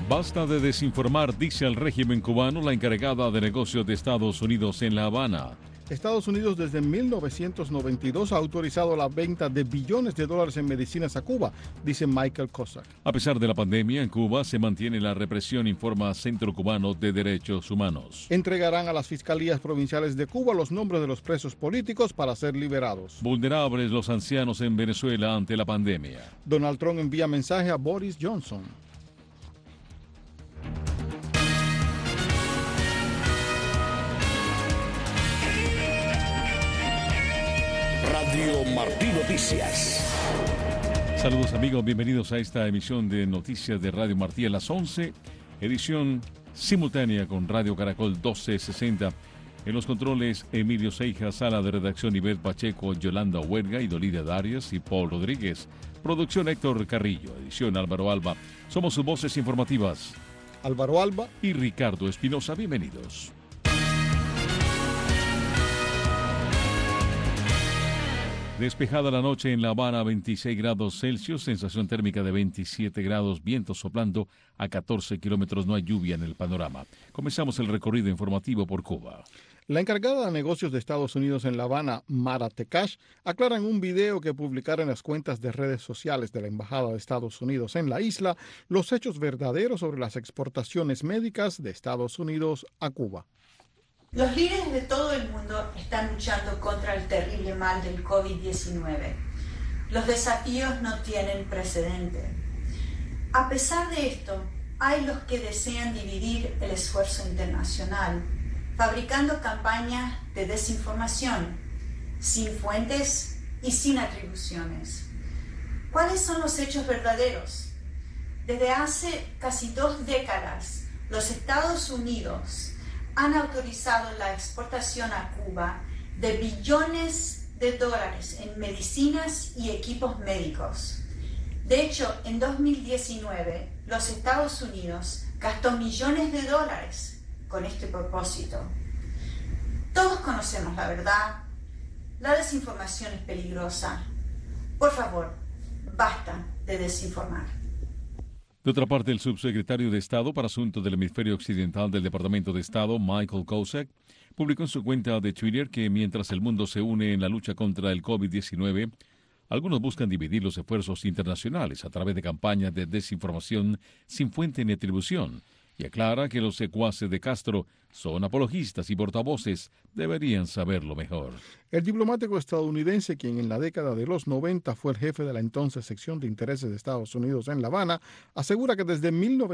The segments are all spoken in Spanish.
Basta de desinformar, dice el régimen cubano, la encargada de negocios de Estados Unidos en La Habana. Estados Unidos desde 1992 ha autorizado la venta de billones de dólares en medicinas a Cuba, dice Michael Cossack. A pesar de la pandemia, en Cuba se mantiene la represión, informa Centro Cubano de Derechos Humanos. Entregarán a las fiscalías provinciales de Cuba los nombres de los presos políticos para ser liberados. Vulnerables los ancianos en Venezuela ante la pandemia. Donald Trump envía mensaje a Boris Johnson. Radio Martí Noticias. Saludos amigos, bienvenidos a esta emisión de Noticias de Radio Martí a las 11, edición simultánea con Radio Caracol 1260. En los controles, Emilio Seija, sala de redacción Ivette Pacheco, Yolanda Huerga y Dolida Darias y Paul Rodríguez. Producción Héctor Carrillo, edición Álvaro Alba. Somos sus voces informativas. Álvaro Alba y Ricardo Espinosa, bienvenidos. Despejada la noche en La Habana, 26 grados Celsius, sensación térmica de 27 grados, viento soplando a 14 kilómetros, no hay lluvia en el panorama. Comenzamos el recorrido informativo por Cuba. La encargada de negocios de Estados Unidos en La Habana, Mara Tekash, aclara en un video que publicara en las cuentas de redes sociales de la Embajada de Estados Unidos en la isla los hechos verdaderos sobre las exportaciones médicas de Estados Unidos a Cuba. Los líderes de todo el mundo están luchando contra el terrible mal del COVID-19. Los desafíos no tienen precedente. A pesar de esto, hay los que desean dividir el esfuerzo internacional, fabricando campañas de desinformación, sin fuentes y sin atribuciones. ¿Cuáles son los hechos verdaderos? Desde hace casi 2 décadas, los Estados Unidos han autorizado la exportación a Cuba de billones de dólares en medicinas y equipos médicos. De hecho, en 2019, los Estados Unidos gastó millones de dólares con este propósito. Todos conocemos la verdad. La desinformación es peligrosa. Por favor, basta de desinformar. De otra parte, el subsecretario de Estado para Asuntos del Hemisferio Occidental del Departamento de Estado, Michael Cossack, publicó en su cuenta de Twitter que mientras el mundo se une en la lucha contra el COVID-19, algunos buscan dividir los esfuerzos internacionales a través de campañas de desinformación sin fuente ni atribución, y aclara que los secuaces de Castro son apologistas y portavoces, deberían saberlo mejor. El diplomático estadounidense, quien en la década de los 90 fue el jefe de la entonces sección de intereses de Estados Unidos en La Habana, asegura que desde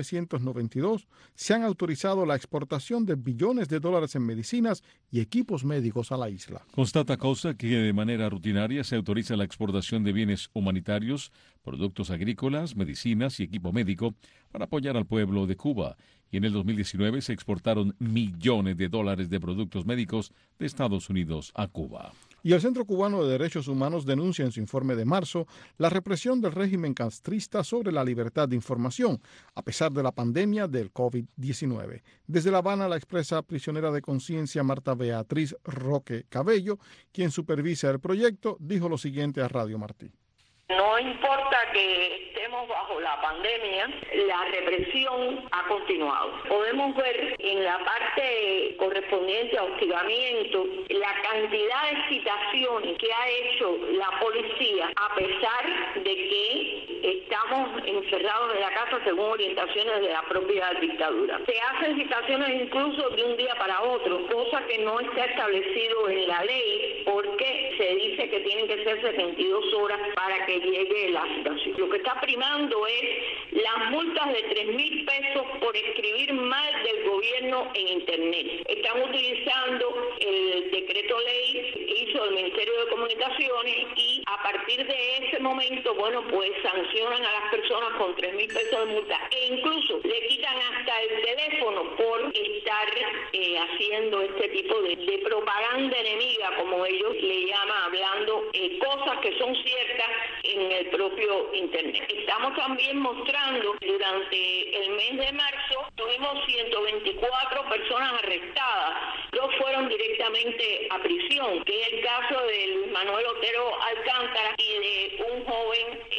1992 se han autorizado la exportación de billones de dólares en medicinas y equipos médicos a la isla. Constata Cossack que de manera rutinaria se autoriza la exportación de bienes humanitarios, productos agrícolas, medicinas y equipo médico para apoyar al pueblo de Cuba. Y en el 2019 se exportaron millones de dólares de productos médicos de Estados Unidos a Cuba. Y el Centro Cubano de Derechos Humanos denuncia en su informe de marzo la represión del régimen castrista sobre la libertad de información, a pesar de la pandemia del COVID-19. Desde La Habana, la expresa prisionera de conciencia Marta Beatriz Roque Cabello, quien supervisa el proyecto, dijo lo siguiente a Radio Martí. No importa que estemos bajo la pandemia, la represión ha continuado. Podemos ver en la parte correspondiente a hostigamiento la cantidad de citaciones que ha hecho la policía a pesar de que estamos encerrados en la casa según orientaciones de la propia dictadura. Se hacen citaciones incluso de un día para otro, cosa que no está establecido en la ley porque se dice que tienen que ser 72 horas para que llegue la citación. Lo que está primando es las multas de 3.000 pesos por escribir mal del gobierno en Internet. Están utilizando el decreto ley que hizo el Ministerio de Comunicaciones y a partir de ese momento, pues sancionan a las personas con 3.000 pesos de multa e incluso le quitan hasta el teléfono por estar haciendo este tipo de propaganda enemiga, como ellos le llaman, hablando cosas que son ciertas en el propio Internet. Estamos también mostrando durante el mes de marzo, tuvimos 124 personas arrestadas, 2 fueron directamente a prisión, que es el caso de Luis Manuel Otero Alcántara y de un joven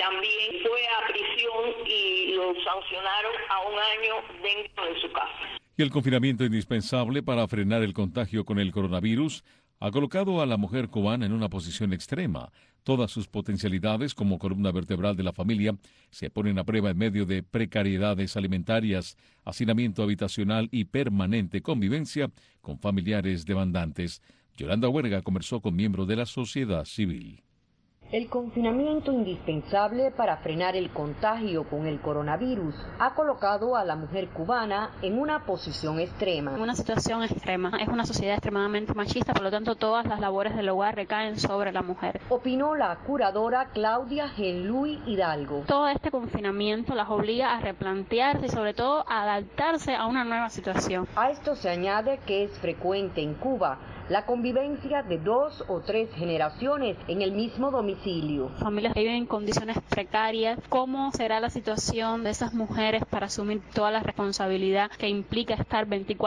también fue a prisión y lo sancionaron a 1 año dentro de su casa. Y el confinamiento indispensable para frenar el contagio con el coronavirus ha colocado a la mujer cubana en una posición extrema. Todas sus potencialidades como columna vertebral de la familia se ponen a prueba en medio de precariedades alimentarias, hacinamiento habitacional y permanente convivencia con familiares demandantes. Yolanda Huerga conversó con miembros de la sociedad civil. El confinamiento indispensable para frenar el contagio con el coronavirus ha colocado a la mujer cubana en una posición extrema. Una situación extrema. Es una sociedad extremadamente machista, por lo tanto todas las labores del hogar recaen sobre la mujer. Opinó la curadora Claudia Genluy Hidalgo. Todo este confinamiento las obliga a replantearse y sobre todo a adaptarse a una nueva situación. A esto se añade que es frecuente en Cuba la convivencia de 2 o 3 generaciones en el mismo domicilio. Familias que viven en condiciones precarias. ¿Cómo será la situación de esas mujeres para asumir toda la responsabilidad que implica estar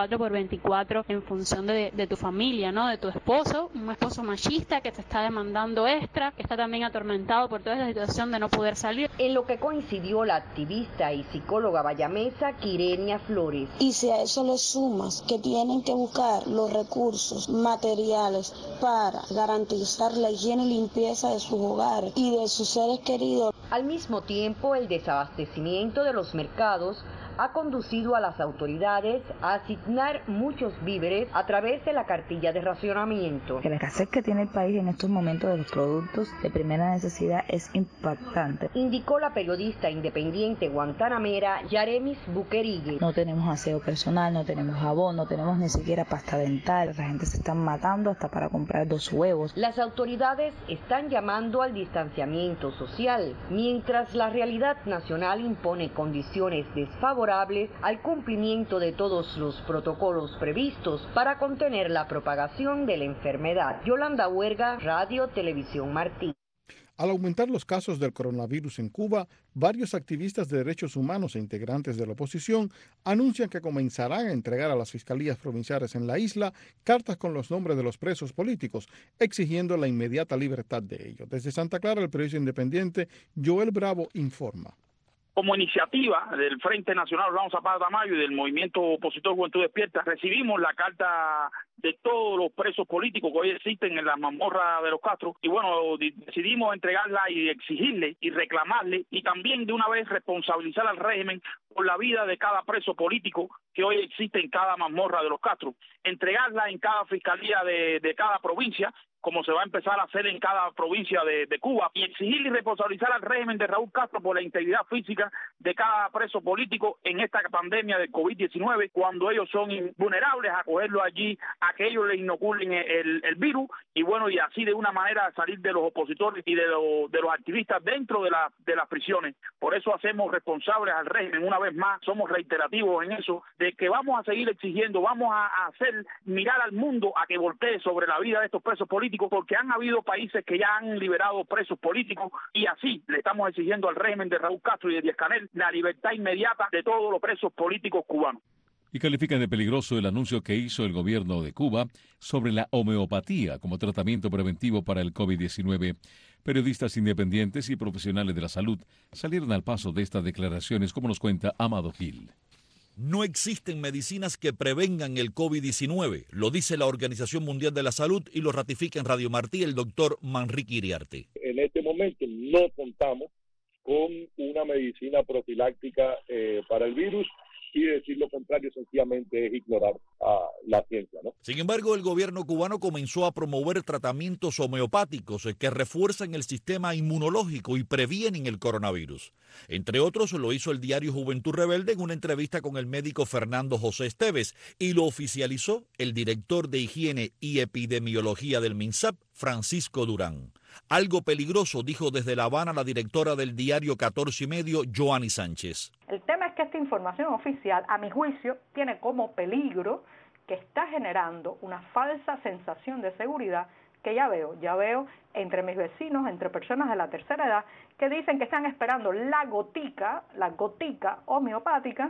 24/24 en función de tu familia, ¿no? De tu esposo, un esposo machista que te está demandando extra, que está también atormentado por toda esa situación de no poder salir. En lo que coincidió la activista y psicóloga bayamesa Quirenia Flores. Y si a eso le sumas que tienen que buscar los recursos materiales para garantizar la higiene y limpieza de sus hogares y de sus seres queridos. Al mismo tiempo, el desabastecimiento de los mercados ha conducido a las autoridades a asignar muchos víveres a través de la cartilla de racionamiento. La escasez que tiene el país en estos momentos de los productos de primera necesidad es impactante, indicó la periodista independiente guantanamera Yaremis Buquerigue. No tenemos aseo personal, no tenemos jabón, no tenemos ni siquiera pasta dental. La gente se está matando hasta para comprar 2 huevos. Las autoridades están llamando al distanciamiento social, mientras la realidad nacional impone condiciones desfavorables al cumplimiento de todos los protocolos previstos para contener la propagación de la enfermedad. Yolanda Huerga, Radio Televisión Martí. Al aumentar los casos del coronavirus en Cuba, varios activistas de derechos humanos e integrantes de la oposición anuncian que comenzarán a entregar a las fiscalías provinciales en la isla cartas con los nombres de los presos políticos, exigiendo la inmediata libertad de ellos. Desde Santa Clara, el periodista independiente Joel Bravo informa. Como iniciativa del Frente Nacional Orlando Zapata Tamayo y del Movimiento Opositor Juventud Despierta, recibimos la carta de todos los presos políticos que hoy existen en la mazmorra de los Castro y bueno, decidimos entregarla y exigirle y reclamarle y también de una vez responsabilizar al régimen por la vida de cada preso político que hoy existe en cada mazmorra de los Castro, entregarla en cada fiscalía de cada provincia, como se va a empezar a hacer en cada provincia de Cuba, y exigir y responsabilizar al régimen de Raúl Castro por la integridad física de cada preso político en esta pandemia del COVID-19, cuando ellos son vulnerables a cogerlo allí, a que ellos le inoculen el virus, y bueno, y así de una manera salir de los opositores y de los activistas dentro de las prisiones. Por eso hacemos responsables al régimen, una vez más, somos reiterativos en eso, de que vamos a seguir exigiendo, vamos a hacer mirar al mundo a que voltee sobre la vida de estos presos políticos, porque han habido países que ya han liberado presos políticos y así le estamos exigiendo al régimen de Raúl Castro y de Díaz-Canel la libertad inmediata de todos los presos políticos cubanos. Y califican de peligroso el anuncio que hizo el gobierno de Cuba sobre la homeopatía como tratamiento preventivo para el COVID-19. Periodistas independientes y profesionales de la salud salieron al paso de estas declaraciones, como nos cuenta Amado Gil. No existen medicinas que prevengan el COVID-19, lo dice la Organización Mundial de la Salud y lo ratifica en Radio Martí el doctor Manrique Iriarte. En este momento no contamos con una medicina profiláctica para el virus y decir lo contrario sencillamente es ignorar a la ciencia, ¿no? Sin embargo, el gobierno cubano comenzó a promover tratamientos homeopáticos que refuerzan el sistema inmunológico y previenen el coronavirus. Entre otros, lo hizo el diario Juventud Rebelde en una entrevista con el médico Fernando José Esteves y lo oficializó el director de Higiene y Epidemiología del MINSAP, Francisco Durán. Algo peligroso, dijo desde La Habana la directora del diario 14 y medio, Joanny Sánchez. El tema es que esta información oficial, a mi juicio, tiene como peligro que está generando una falsa sensación de seguridad que ya veo entre mis vecinos, entre personas de la tercera edad, que dicen que están esperando la gotica homeopática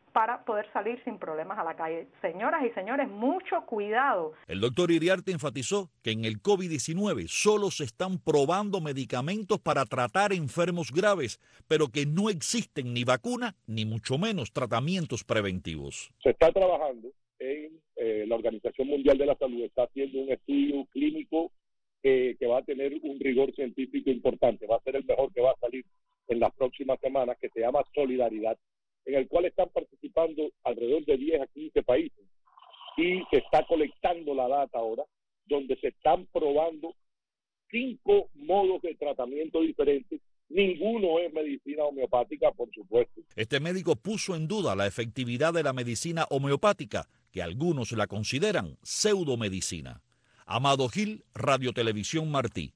para poder salir sin problemas a la calle. Señoras y señores, mucho cuidado. El doctor Iriarte enfatizó que en el COVID-19 solo se están probando medicamentos para tratar enfermos graves, pero que no existen ni vacuna ni mucho menos tratamientos preventivos. Se está trabajando en la Organización Mundial de la Salud, está haciendo un estudio clínico que va a tener un rigor científico importante, va a ser el mejor que va a salir en las próximas semanas, que se llama Solidaridad, en el cual están participando alrededor de 10 a 15 países y se está colectando la data ahora, donde se están probando 5 modos de tratamiento diferentes. Ninguno es medicina homeopática, por supuesto. Este médico puso en duda la efectividad de la medicina homeopática, que algunos la consideran pseudomedicina. Amado Gil, Radio Televisión Martí.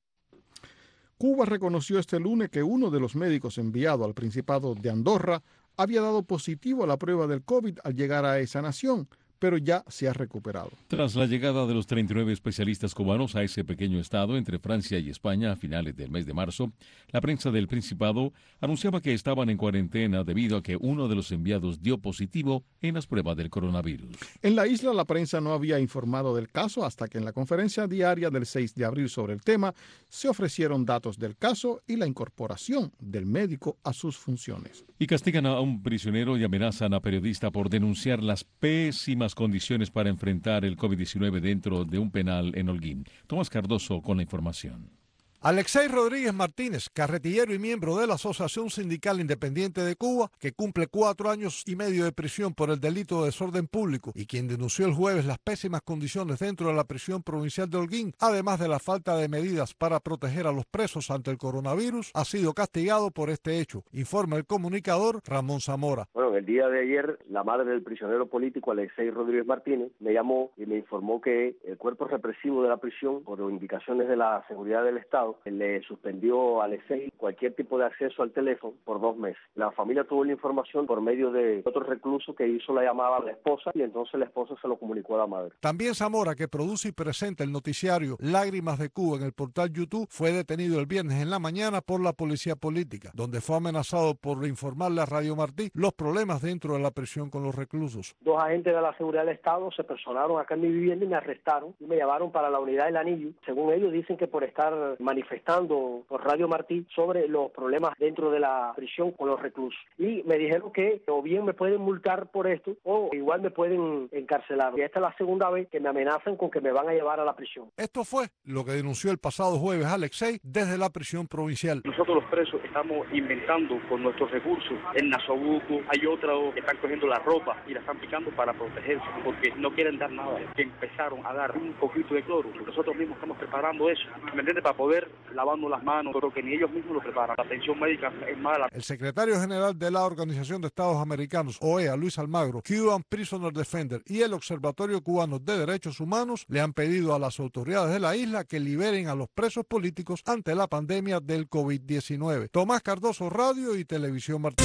Cuba reconoció este lunes que uno de los médicos enviado al Principado de Andorra había dado positivo a la prueba del COVID al llegar a esa nación, pero ya se ha recuperado. Tras la llegada de los 39 especialistas cubanos a ese pequeño estado entre Francia y España a finales del mes de marzo, la prensa del Principado anunciaba que estaban en cuarentena debido a que uno de los enviados dio positivo en las pruebas del coronavirus. En la isla, la prensa no había informado del caso hasta que en la conferencia diaria del 6 de abril sobre el tema se ofrecieron datos del caso y la incorporación del médico a sus funciones. Y castigan a un prisionero y amenazan a periodista por denunciar las pésimas condiciones para enfrentar el COVID-19 dentro de un penal en Holguín. Tomás Cardoso con la información. Alexei Rodríguez Martínez, carretillero y miembro de la Asociación Sindical Independiente de Cuba, que cumple 4 años y medio de prisión por el delito de desorden público y quien denunció el jueves las pésimas condiciones dentro de la prisión provincial de Holguín, además de la falta de medidas para proteger a los presos ante el coronavirus, ha sido castigado por este hecho, informa el comunicador Ramón Zamora. Bueno, el día de ayer, la madre del prisionero político Alexei Rodríguez Martínez me llamó y me informó que el cuerpo represivo de la prisión, por indicaciones de la seguridad del Estado, le suspendió a Alexei cualquier tipo de acceso al teléfono por 2 meses. La familia tuvo la información por medio de otro recluso que hizo la llamada a la esposa y entonces la esposa se lo comunicó a la madre. También Zamora, que produce y presenta el noticiario Lágrimas de Cuba en el portal YouTube, fue detenido el viernes en la mañana por la policía política, donde fue amenazado por informarle a Radio Martí los problemas dentro de la prisión con los reclusos. 2 agentes de la seguridad del Estado se personaron acá en mi vivienda y me arrestaron y me llevaron para la unidad del Anillo. Según ellos dicen que por estar manifestando por Radio Martí sobre los problemas dentro de la prisión con los reclusos. Y me dijeron que o bien me pueden multar por esto o igual me pueden encarcelar. Y esta es la segunda vez que me amenazan con que me van a llevar a la prisión. Esto fue lo que denunció el pasado jueves Alexei desde la prisión provincial. Nosotros los presos estamos inventando con nuestros recursos. En Nasobuco hay otros que están cogiendo la ropa y la están picando para protegerse porque no quieren dar nada. Que empezaron a dar un poquito de cloro. Nosotros mismos estamos preparando eso, ¿me entiendes? Para poder lavarnos las manos, pero que ni ellos mismos lo preparan. La atención médica es mala. El secretario general de la Organización de Estados Americanos, OEA, Luis Almagro, Cuban Prisoner Defender y el Observatorio Cubano de Derechos Humanos le han pedido a las autoridades de la isla que liberen a los presos políticos ante la pandemia del COVID-19. Tomás Cardoso, Radio y Televisión Martí.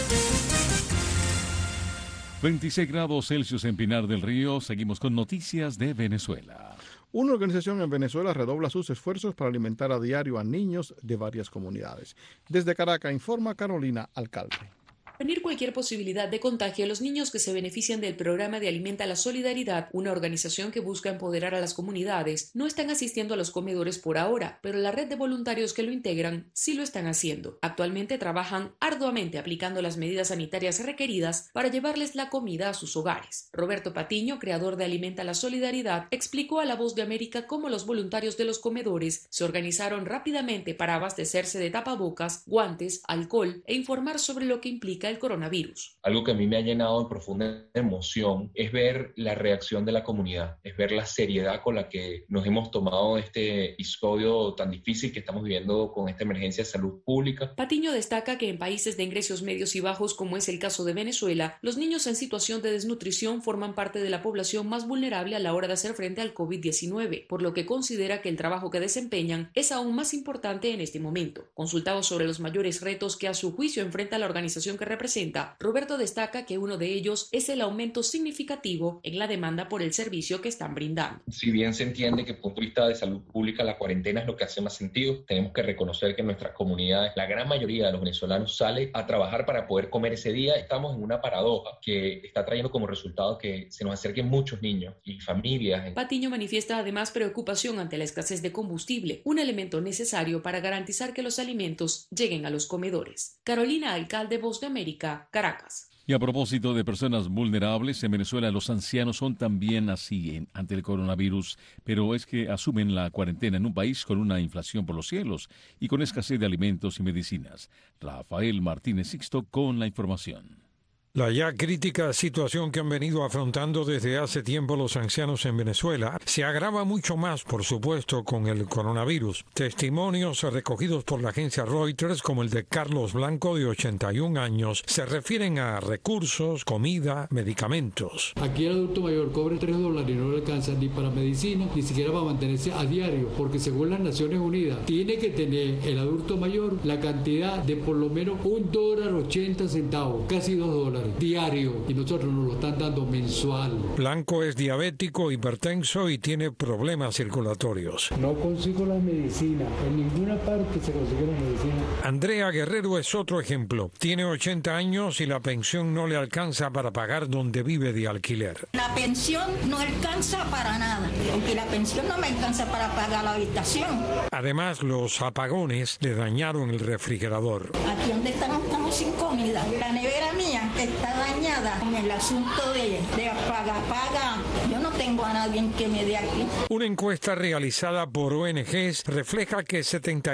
26 grados Celsius en Pinar del Río. Seguimos con noticias de Venezuela. Una organización en Venezuela redobla sus esfuerzos para alimentar a diario a niños de varias comunidades. Desde Caracas informa Carolina Alcalde. Prevenir cualquier posibilidad de contagio a los niños que se benefician del programa de Alimenta la Solidaridad, una organización que busca empoderar a las comunidades, no están asistiendo a los comedores por ahora, pero la red de voluntarios que lo integran sí lo están haciendo. Actualmente trabajan arduamente aplicando las medidas sanitarias requeridas para llevarles la comida a sus hogares. Roberto Patiño, creador de Alimenta la Solidaridad, explicó a La Voz de América cómo los voluntarios de los comedores se organizaron rápidamente para abastecerse de tapabocas, guantes, alcohol e informar sobre lo que implica el coronavirus. Algo que a mí me ha llenado de profunda emoción es ver la reacción de la comunidad, es ver la seriedad con la que nos hemos tomado este episodio tan difícil que estamos viviendo con esta emergencia de salud pública. Patiño destaca que en países de ingresos medios y bajos, como es el caso de Venezuela, los niños en situación de desnutrición forman parte de la población más vulnerable a la hora de hacer frente al COVID-19, por lo que considera que el trabajo que desempeñan es aún más importante en este momento. Consultado sobre los mayores retos que a su juicio enfrenta la organización que representa, Roberto destaca que uno de ellos es el aumento significativo en la demanda por el servicio que están brindando. Si bien se entiende que desde el punto de vista de salud pública la cuarentena es lo que hace más sentido, tenemos que reconocer que en nuestras comunidades la gran mayoría de los venezolanos sale a trabajar para poder comer ese día. Estamos en una paradoja que está trayendo como resultado que se nos acerquen muchos niños y familias. Patiño manifiesta además preocupación ante la escasez de combustible, un elemento necesario para garantizar que los alimentos lleguen a los comedores. Carolina Alcalde, Voz de América, Caracas. Y a propósito de personas vulnerables, en Venezuela los ancianos son también así ante el coronavirus, pero es que asumen la cuarentena en un país con una inflación por los cielos y con escasez de alimentos y medicinas. Rafael Martínez Sixto con la información. La ya crítica situación que han venido afrontando desde hace tiempo los ancianos en Venezuela se agrava mucho más, por supuesto, con el coronavirus. Testimonios recogidos por la agencia Reuters, como el de Carlos Blanco, de 81 años, se refieren a recursos, comida, medicamentos. Aquí el adulto mayor cobra $3 y no le alcanza ni para medicina, ni siquiera para mantenerse a diario, porque según las Naciones Unidas, tiene que tener el adulto mayor la cantidad de por lo menos $1.80, casi $2. Diario, y nosotros nos lo están dando mensual. Blanco es diabético, hipertenso y tiene problemas circulatorios. No consigo la medicina, en ninguna parte se consigue la medicina. Andrea Guerrero es otro ejemplo. Tiene 80 años y la pensión no le alcanza para pagar donde vive de alquiler. La pensión no alcanza para nada, aunque la pensión no me alcanza para pagar la habitación. Además, los apagones le dañaron el refrigerador. Aquí donde estamos sin comida. La nevera mía está dañada con el asunto de paga. Yo no tengo a nadie que me dé aquí. Una encuesta realizada por ONGs refleja que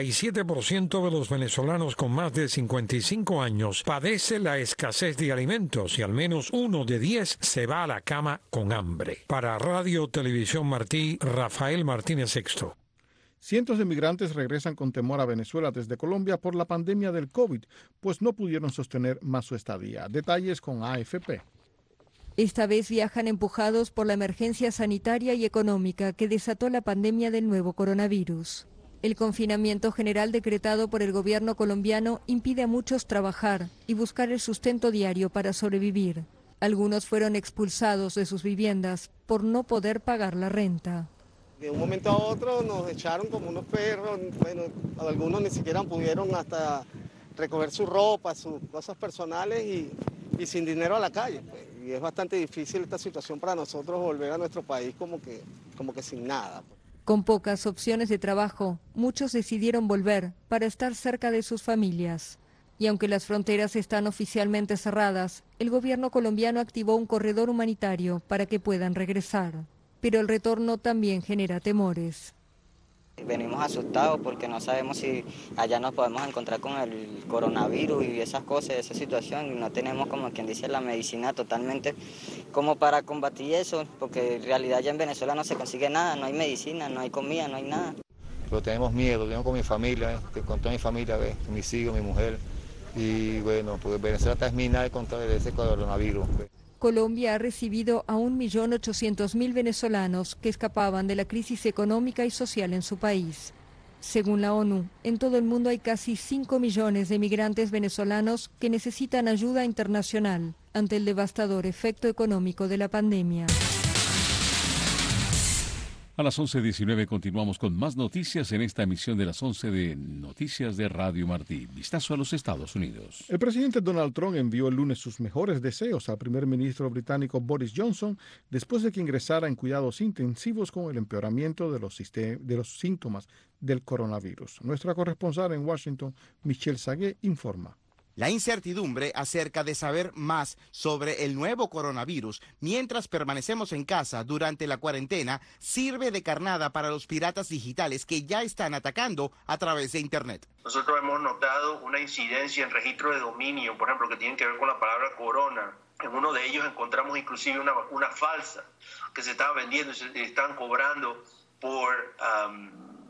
77% de los venezolanos con más de 55 años padece la escasez de alimentos y al menos 1 de 10 se va a la cama con hambre. Para Radio Televisión Martí, Rafael Martínez Sixto. Cientos de migrantes regresan con temor a Venezuela desde Colombia por la pandemia del COVID, pues no pudieron sostener más su estadía. Detalles con AFP. Esta vez viajan empujados por la emergencia sanitaria y económica que desató la pandemia del nuevo coronavirus. El confinamiento general decretado por el gobierno colombiano impide a muchos trabajar y buscar el sustento diario para sobrevivir. Algunos fueron expulsados de sus viviendas por no poder pagar la renta. De un momento a otro nos echaron como unos perros, bueno, algunos ni siquiera pudieron hasta recoger su ropa, sus cosas personales y sin dinero a la calle. Pues. Y es bastante difícil esta situación para nosotros volver a nuestro país como que sin nada. Con pocas opciones de trabajo, muchos decidieron volver para estar cerca de sus familias. Y aunque las fronteras están oficialmente cerradas, el gobierno colombiano activó un corredor humanitario para que puedan regresar. Pero el retorno también genera temores. Venimos asustados porque no sabemos si allá nos podemos encontrar con el coronavirus y esas cosas, esa situación, y no tenemos, como quien dice, la medicina totalmente como para combatir eso, porque en realidad ya en Venezuela no se consigue nada, no hay medicina, no hay comida, no hay nada. Pero tenemos miedo, tenemos con mi familia, con toda mi familia, mis hijos, mi mujer, y bueno, pues Venezuela está minada contra ese coronavirus. Colombia ha recibido a 1.800.000 venezolanos que escapaban de la crisis económica y social en su país. Según la ONU, en todo el mundo hay casi 5 millones de migrantes venezolanos que necesitan ayuda internacional ante el devastador efecto económico de la pandemia. A las 11:19 continuamos con más noticias en esta emisión de las 11 de Noticias de Radio Martí. Vistazo a los Estados Unidos. El presidente Donald Trump envió el lunes sus mejores deseos al primer ministro británico Boris Johnson después de que ingresara en cuidados intensivos con el empeoramiento de los síntomas del coronavirus. Nuestra corresponsal en Washington, Michelle Sagué, informa. La incertidumbre acerca de saber más sobre el nuevo coronavirus mientras permanecemos en casa durante la cuarentena sirve de carnada para los piratas digitales que ya están atacando a través de Internet. Nosotros hemos notado una incidencia en registro de dominio, por ejemplo, que tienen que ver con la palabra corona. En uno de ellos encontramos inclusive una vacuna falsa que se estaba vendiendo y se estaban cobrando por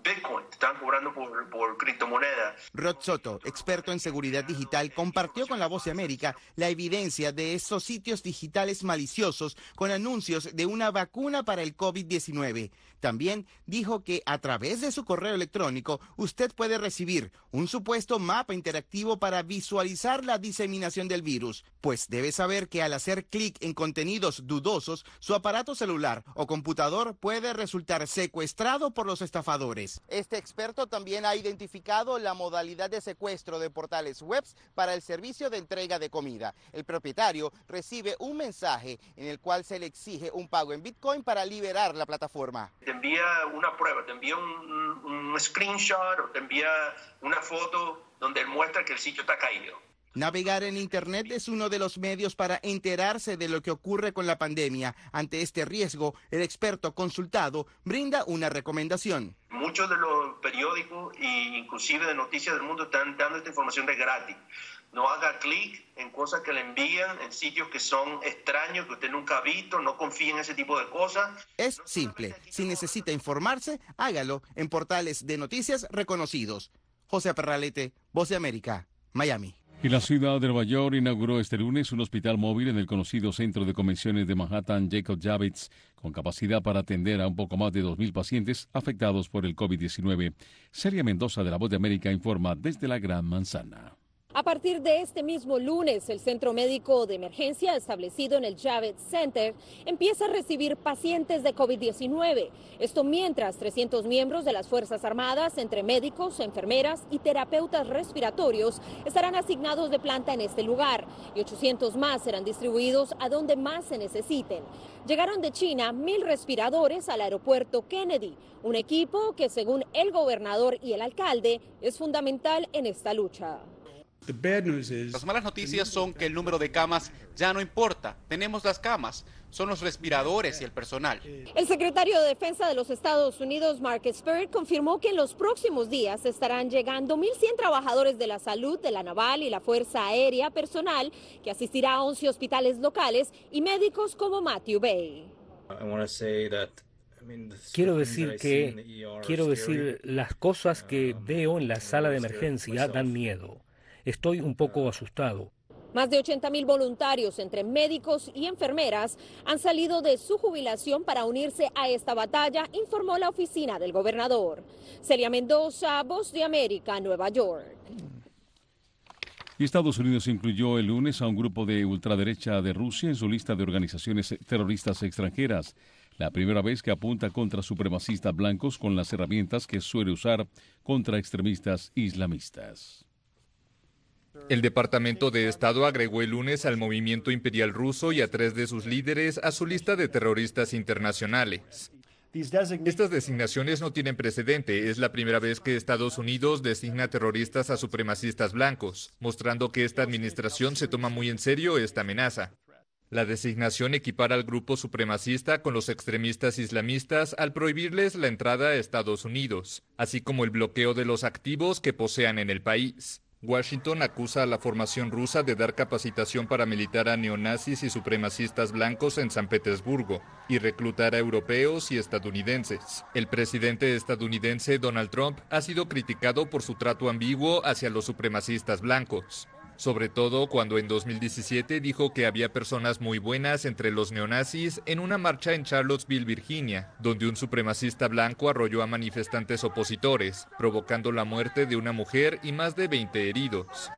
Bitcoin, te estaban cobrando por criptomonedas. Rod Soto, experto en seguridad digital, compartió con La Voz de América la evidencia de estos sitios digitales maliciosos con anuncios de una vacuna para el COVID-19. También dijo que a través de su correo electrónico usted puede recibir un supuesto mapa interactivo para visualizar la diseminación del virus, pues debe saber que al hacer clic en contenidos dudosos, su aparato celular o computador puede resultar secuestrado por los estafadores. Este experto también ha identificado la modalidad de secuestro de portales web para el servicio de entrega de comida. El propietario recibe un mensaje en el cual se le exige un pago en Bitcoin para liberar la plataforma. Te envía una prueba, te envía un screenshot o te envía una foto donde muestra que el sitio está caído. Navegar en Internet es uno de los medios para enterarse de lo que ocurre con la pandemia. Ante este riesgo, el experto consultado brinda una recomendación. Muchos de los periódicos e inclusive de Noticias del Mundo están dando esta información de gratis. No haga clic en cosas que le envían en sitios que son extraños, que usted nunca ha visto, no confíe en ese tipo de cosas. Es simple. Si necesita informarse, hágalo en portales de noticias reconocidos. José Perralete, Voz de América, Miami. Y la ciudad de Nueva York inauguró este lunes un hospital móvil en el conocido centro de convenciones de Manhattan, Jacob Javits, con capacidad para atender a un poco más de 2.000 pacientes afectados por el COVID-19. Celia Mendoza de La Voz de América informa desde la Gran Manzana. A partir de este mismo lunes, el Centro Médico de Emergencia establecido en el Javits Center empieza a recibir pacientes de COVID-19. Esto mientras 300 miembros de las Fuerzas Armadas, entre médicos, enfermeras y terapeutas respiratorios, estarán asignados de planta en este lugar y 800 más serán distribuidos a donde más se necesiten. Llegaron de China 1.000 respiradores al aeropuerto Kennedy, un equipo que, según el gobernador y el alcalde, es fundamental en esta lucha. Las malas noticias son que el número de camas ya no importa. Tenemos las camas, son los respiradores y el personal. El secretario de Defensa de los Estados Unidos, Mark Esper, confirmó que en los próximos días estarán llegando 1.100 trabajadores de la salud, de la naval y la Fuerza Aérea, personal que asistirá a 11 hospitales locales y médicos como Matthew Bay. Quiero decir las cosas que veo en la sala de emergencia dan miedo. Estoy un poco asustado. Más de 80.000 voluntarios entre médicos y enfermeras han salido de su jubilación para unirse a esta batalla, informó la oficina del gobernador. Celia Mendoza, Voz de América, Nueva York. Y Estados Unidos incluyó el lunes a un grupo de ultraderecha de Rusia en su lista de organizaciones terroristas extranjeras. La primera vez que apunta contra supremacistas blancos con las herramientas que suele usar contra extremistas islamistas. El Departamento de Estado agregó el lunes al movimiento imperial ruso y a 3 de sus líderes a su lista de terroristas internacionales. Estas designaciones no tienen precedente. Es la primera vez que Estados Unidos designa terroristas a supremacistas blancos, mostrando que esta administración se toma muy en serio esta amenaza. La designación equipara al grupo supremacista con los extremistas islamistas al prohibirles la entrada a Estados Unidos, así como el bloqueo de los activos que posean en el país. Washington acusa a la formación rusa de dar capacitación paramilitar a neonazis y supremacistas blancos en San Petersburgo y reclutar a europeos y estadounidenses. El presidente estadounidense Donald Trump ha sido criticado por su trato ambiguo hacia los supremacistas blancos, sobre todo cuando en 2017 dijo que había personas muy buenas entre los neonazis en una marcha en Charlottesville, Virginia, donde un supremacista blanco arrolló a manifestantes opositores, provocando la muerte de una mujer y más de 20 heridos.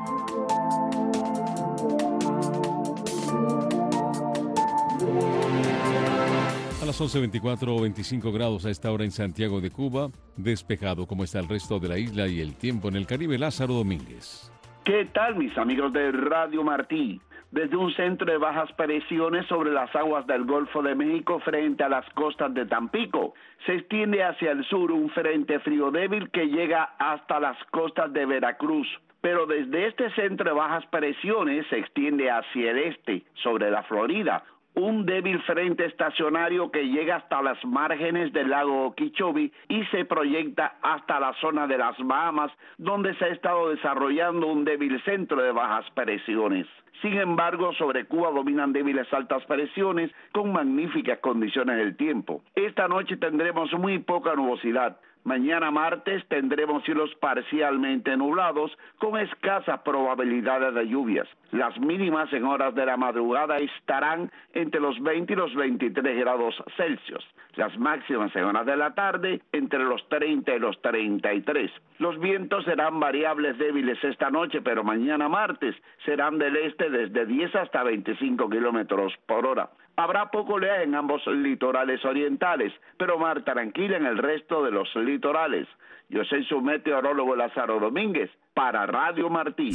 A las 11:24 o 25 grados a esta hora en Santiago de Cuba, despejado como está el resto de la isla y el tiempo en el Caribe. Lázaro Domínguez. ¿Qué tal, mis amigos de Radio Martí? Desde un centro de bajas presiones sobre las aguas del Golfo de México frente a las costas de Tampico, se extiende hacia el sur un frente frío débil que llega hasta las costas de Veracruz. Pero desde este centro de bajas presiones se extiende hacia el este, sobre la Florida, un débil frente estacionario que llega hasta las márgenes del lago Okeechobee y se proyecta hasta la zona de las Bahamas, donde se ha estado desarrollando un débil centro de bajas presiones. Sin embargo, sobre Cuba dominan débiles altas presiones con magníficas condiciones del tiempo. Esta noche tendremos muy poca nubosidad, Mañana martes tendremos cielos parcialmente nublados con escasas probabilidades de lluvias. Las mínimas en horas de la madrugada estarán entre los 20 y los 23 grados Celsius. Las máximas en horas de la tarde entre los 30 y los 33. Los vientos serán variables débiles esta noche, pero mañana martes serán del este desde 10 hasta 25 kilómetros por hora. Habrá poco oleaje en ambos litorales orientales, pero mar tranquila en el resto de los litorales. Yo soy su meteorólogo Lázaro Domínguez para Radio Martí.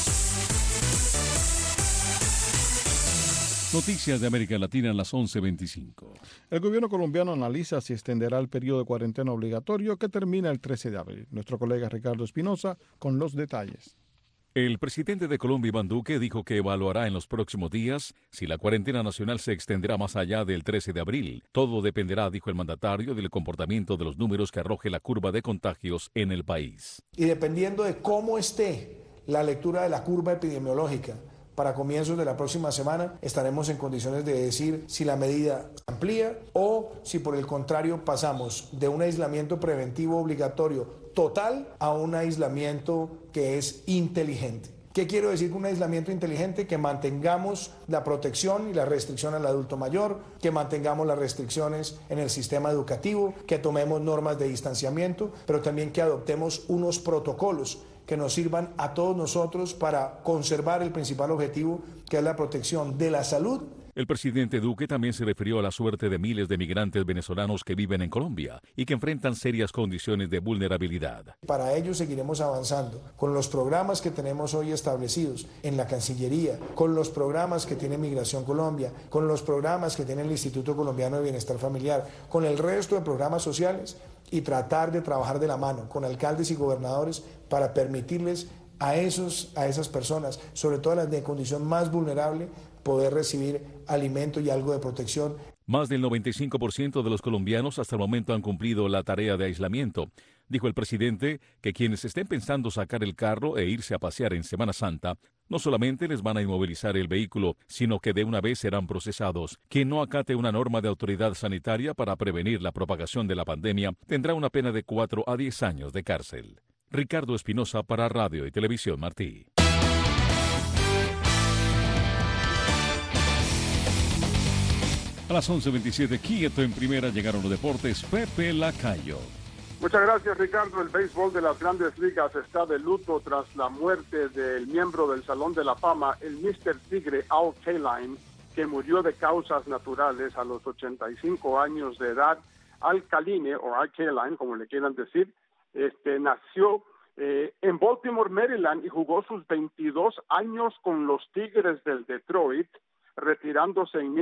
Noticias de América Latina a las 11:25. El gobierno colombiano analiza si extenderá el periodo de cuarentena obligatorio que termina el 13 de abril. Nuestro colega Ricardo Espinosa con los detalles. El presidente de Colombia, Iván Duque, dijo que evaluará en los próximos días si la cuarentena nacional se extenderá más allá del 13 de abril. Todo dependerá, dijo el mandatario, del comportamiento de los números que arroje la curva de contagios en el país. Y dependiendo de cómo esté la lectura de la curva epidemiológica, para comienzos de la próxima semana estaremos en condiciones de decir si la medida se amplía o si por el contrario pasamos de un aislamiento preventivo obligatorio total a un aislamiento que es inteligente. ¿Qué quiero decir con un aislamiento inteligente? Que mantengamos la protección y la restricción al adulto mayor, que mantengamos las restricciones en el sistema educativo, que tomemos normas de distanciamiento, pero también que adoptemos unos protocolos que nos sirvan a todos nosotros para conservar el principal objetivo, que es la protección de la salud. El presidente Duque también se refirió a la suerte de miles de migrantes venezolanos que viven en Colombia y que enfrentan serias condiciones de vulnerabilidad. Para ello seguiremos avanzando con los programas que tenemos hoy establecidos en la Cancillería, con los programas que tiene Migración Colombia, con los programas que tiene el Instituto Colombiano de Bienestar Familiar, con el resto de programas sociales y tratar de trabajar de la mano con alcaldes y gobernadores para permitirles a esas personas, sobre todo las de condición más vulnerable, poder recibir alimento y algo de protección. Más del 95% de los colombianos hasta el momento han cumplido la tarea de aislamiento. Dijo el presidente que quienes estén pensando sacar el carro e irse a pasear en Semana Santa, no solamente les van a inmovilizar el vehículo, sino que de una vez serán procesados. Quien no acate una norma de autoridad sanitaria para prevenir la propagación de la pandemia tendrá una pena de 4 a 10 años de cárcel. Ricardo Espinosa para Radio y Televisión Martí. A las 11:27, quieto en primera, llegaron los deportes. Pepe Lacayo. Muchas gracias, Ricardo. El béisbol de las Grandes Ligas está de luto tras la muerte del miembro del Salón de la Fama, el Mr. Tigre Al Kaline, que murió de causas naturales a los 85 años de edad. Al Kaline, o Al Kaline, como le quieran decir, nació en Baltimore, Maryland, y jugó sus 22 años con los Tigres del Detroit, retirándose en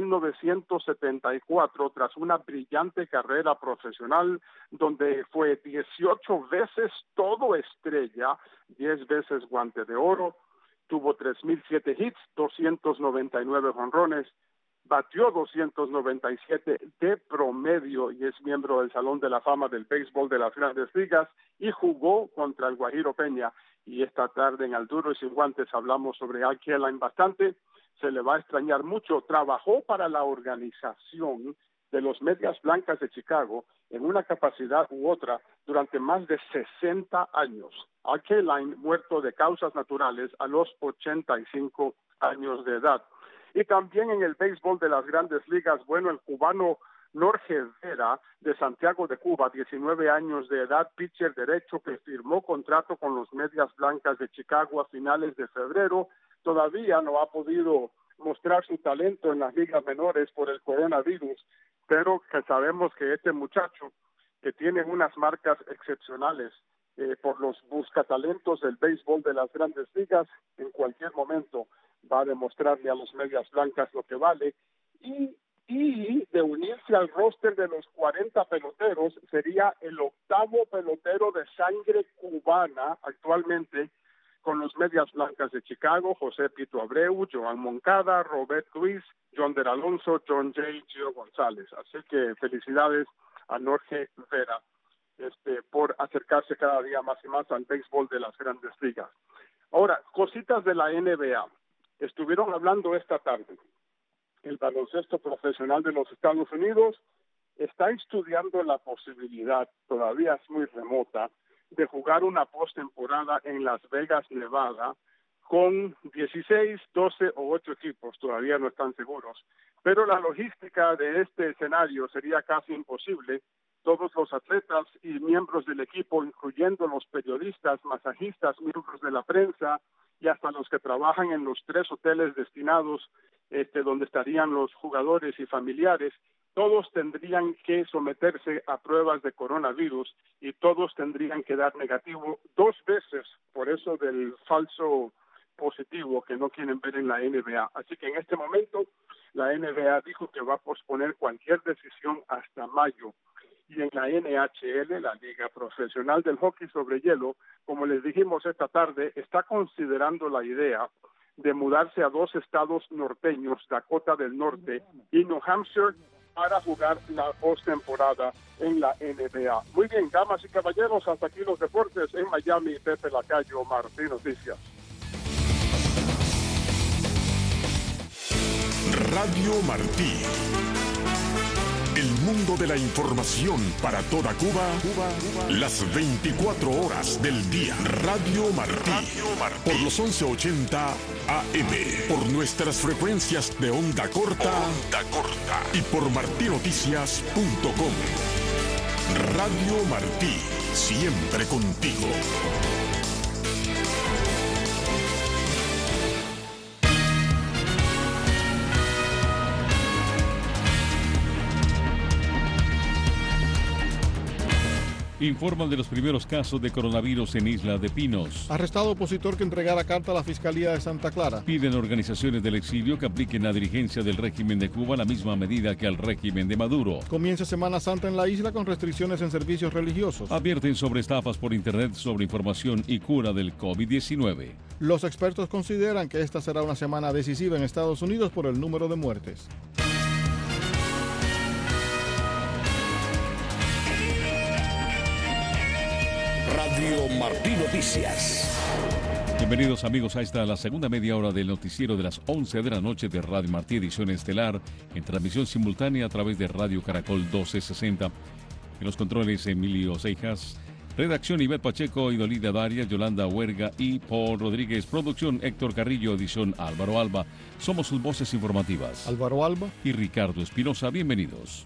1974 tras una brillante carrera profesional donde fue 18 veces todo estrella, 10 veces guante de oro, tuvo 3,007 hits, 299 jonrones, batió 297 de promedio y es miembro del Salón de la Fama del Béisbol de las Grandes Ligas y jugó contra el Guajiro Peña. Y esta tarde en Al Duro y Sin Guantes hablamos sobre Al Kaline bastante. Se le va a extrañar mucho. Trabajó para la organización de los Medias Blancas de Chicago en una capacidad u otra durante más de 60 años. Al Kaline muerto de causas naturales a los 85 años de edad. Y también en el béisbol de las Grandes Ligas, bueno, el cubano Norge Vera, de Santiago de Cuba, 19 años de edad, pitcher derecho que firmó contrato con los Medias Blancas de Chicago a finales de febrero, todavía no ha podido mostrar su talento en las ligas menores por el coronavirus, pero que sabemos que este muchacho, que tiene unas marcas excepcionales por los buscatalentos del béisbol de las Grandes Ligas, en cualquier momento va a demostrarle a los Medias Blancas lo que vale, y de unirse al roster de los 40 peloteros, sería el octavo pelotero de sangre cubana actualmente con los Medias Blancas de Chicago: José Pito Abreu, Joan Moncada, Robert Luis, John Del Alonso, John Jay, Gio González. Así que felicidades a Norge Vera por acercarse cada día más y más al béisbol de las Grandes Ligas. Ahora, cositas de la NBA. Estuvieron hablando esta tarde. El baloncesto profesional de los Estados Unidos está estudiando la posibilidad, todavía es muy remota, de jugar una postemporada en Las Vegas, Nevada, con 16, 12 o 8 equipos, todavía no están seguros. Pero la logística de este escenario sería casi imposible. Todos los atletas y miembros del equipo, incluyendo los periodistas, masajistas, miembros de la prensa y hasta los que trabajan en los 3 hoteles destinados donde estarían los jugadores y familiares, todos tendrían que someterse a pruebas de coronavirus y todos tendrían que dar negativo 2 veces, por eso del falso positivo que no quieren ver en la NBA. Así que en este momento la NBA dijo que va a posponer cualquier decisión hasta mayo. Y en la NHL, la Liga Profesional del Hockey sobre Hielo, como les dijimos esta tarde, está considerando la idea de mudarse a 2 estados norteños, Dakota del Norte y New Hampshire, para jugar la postemporada en la NBA. Muy bien, damas y caballeros, hasta aquí los deportes en Miami. Pepe Lacayo, Martí Noticias. Radio Martí. El mundo de la información para toda Cuba, las 24 horas del día. Radio Martí, por los 1180 AM, por nuestras frecuencias de onda corta y por martinoticias.com. Radio Martí, siempre contigo. Informan de los primeros casos de coronavirus en Isla de Pinos. Arrestado opositor que entregara carta a la Fiscalía de Santa Clara. Piden organizaciones del exilio que apliquen a dirigencia del régimen de Cuba la misma medida que al régimen de Maduro. Comienza Semana Santa en la isla con restricciones en servicios religiosos. Advierten sobre estafas por internet sobre información y cura del COVID-19. Los expertos consideran que esta será una semana decisiva en Estados Unidos por el número de muertes. Radio Martí Noticias. Bienvenidos amigos a la segunda media hora del noticiero de las 11 de la noche de Radio Martí, edición estelar, en transmisión simultánea a través de Radio Caracol 1260. En los controles Emilio Seijas, redacción Ivette Pacheco, Idolida Darias, Yolanda Huerga y Paul Rodríguez, producción Héctor Carrillo, edición Álvaro Alba. Somos sus voces informativas. Álvaro Alba y Ricardo Espinosa, bienvenidos.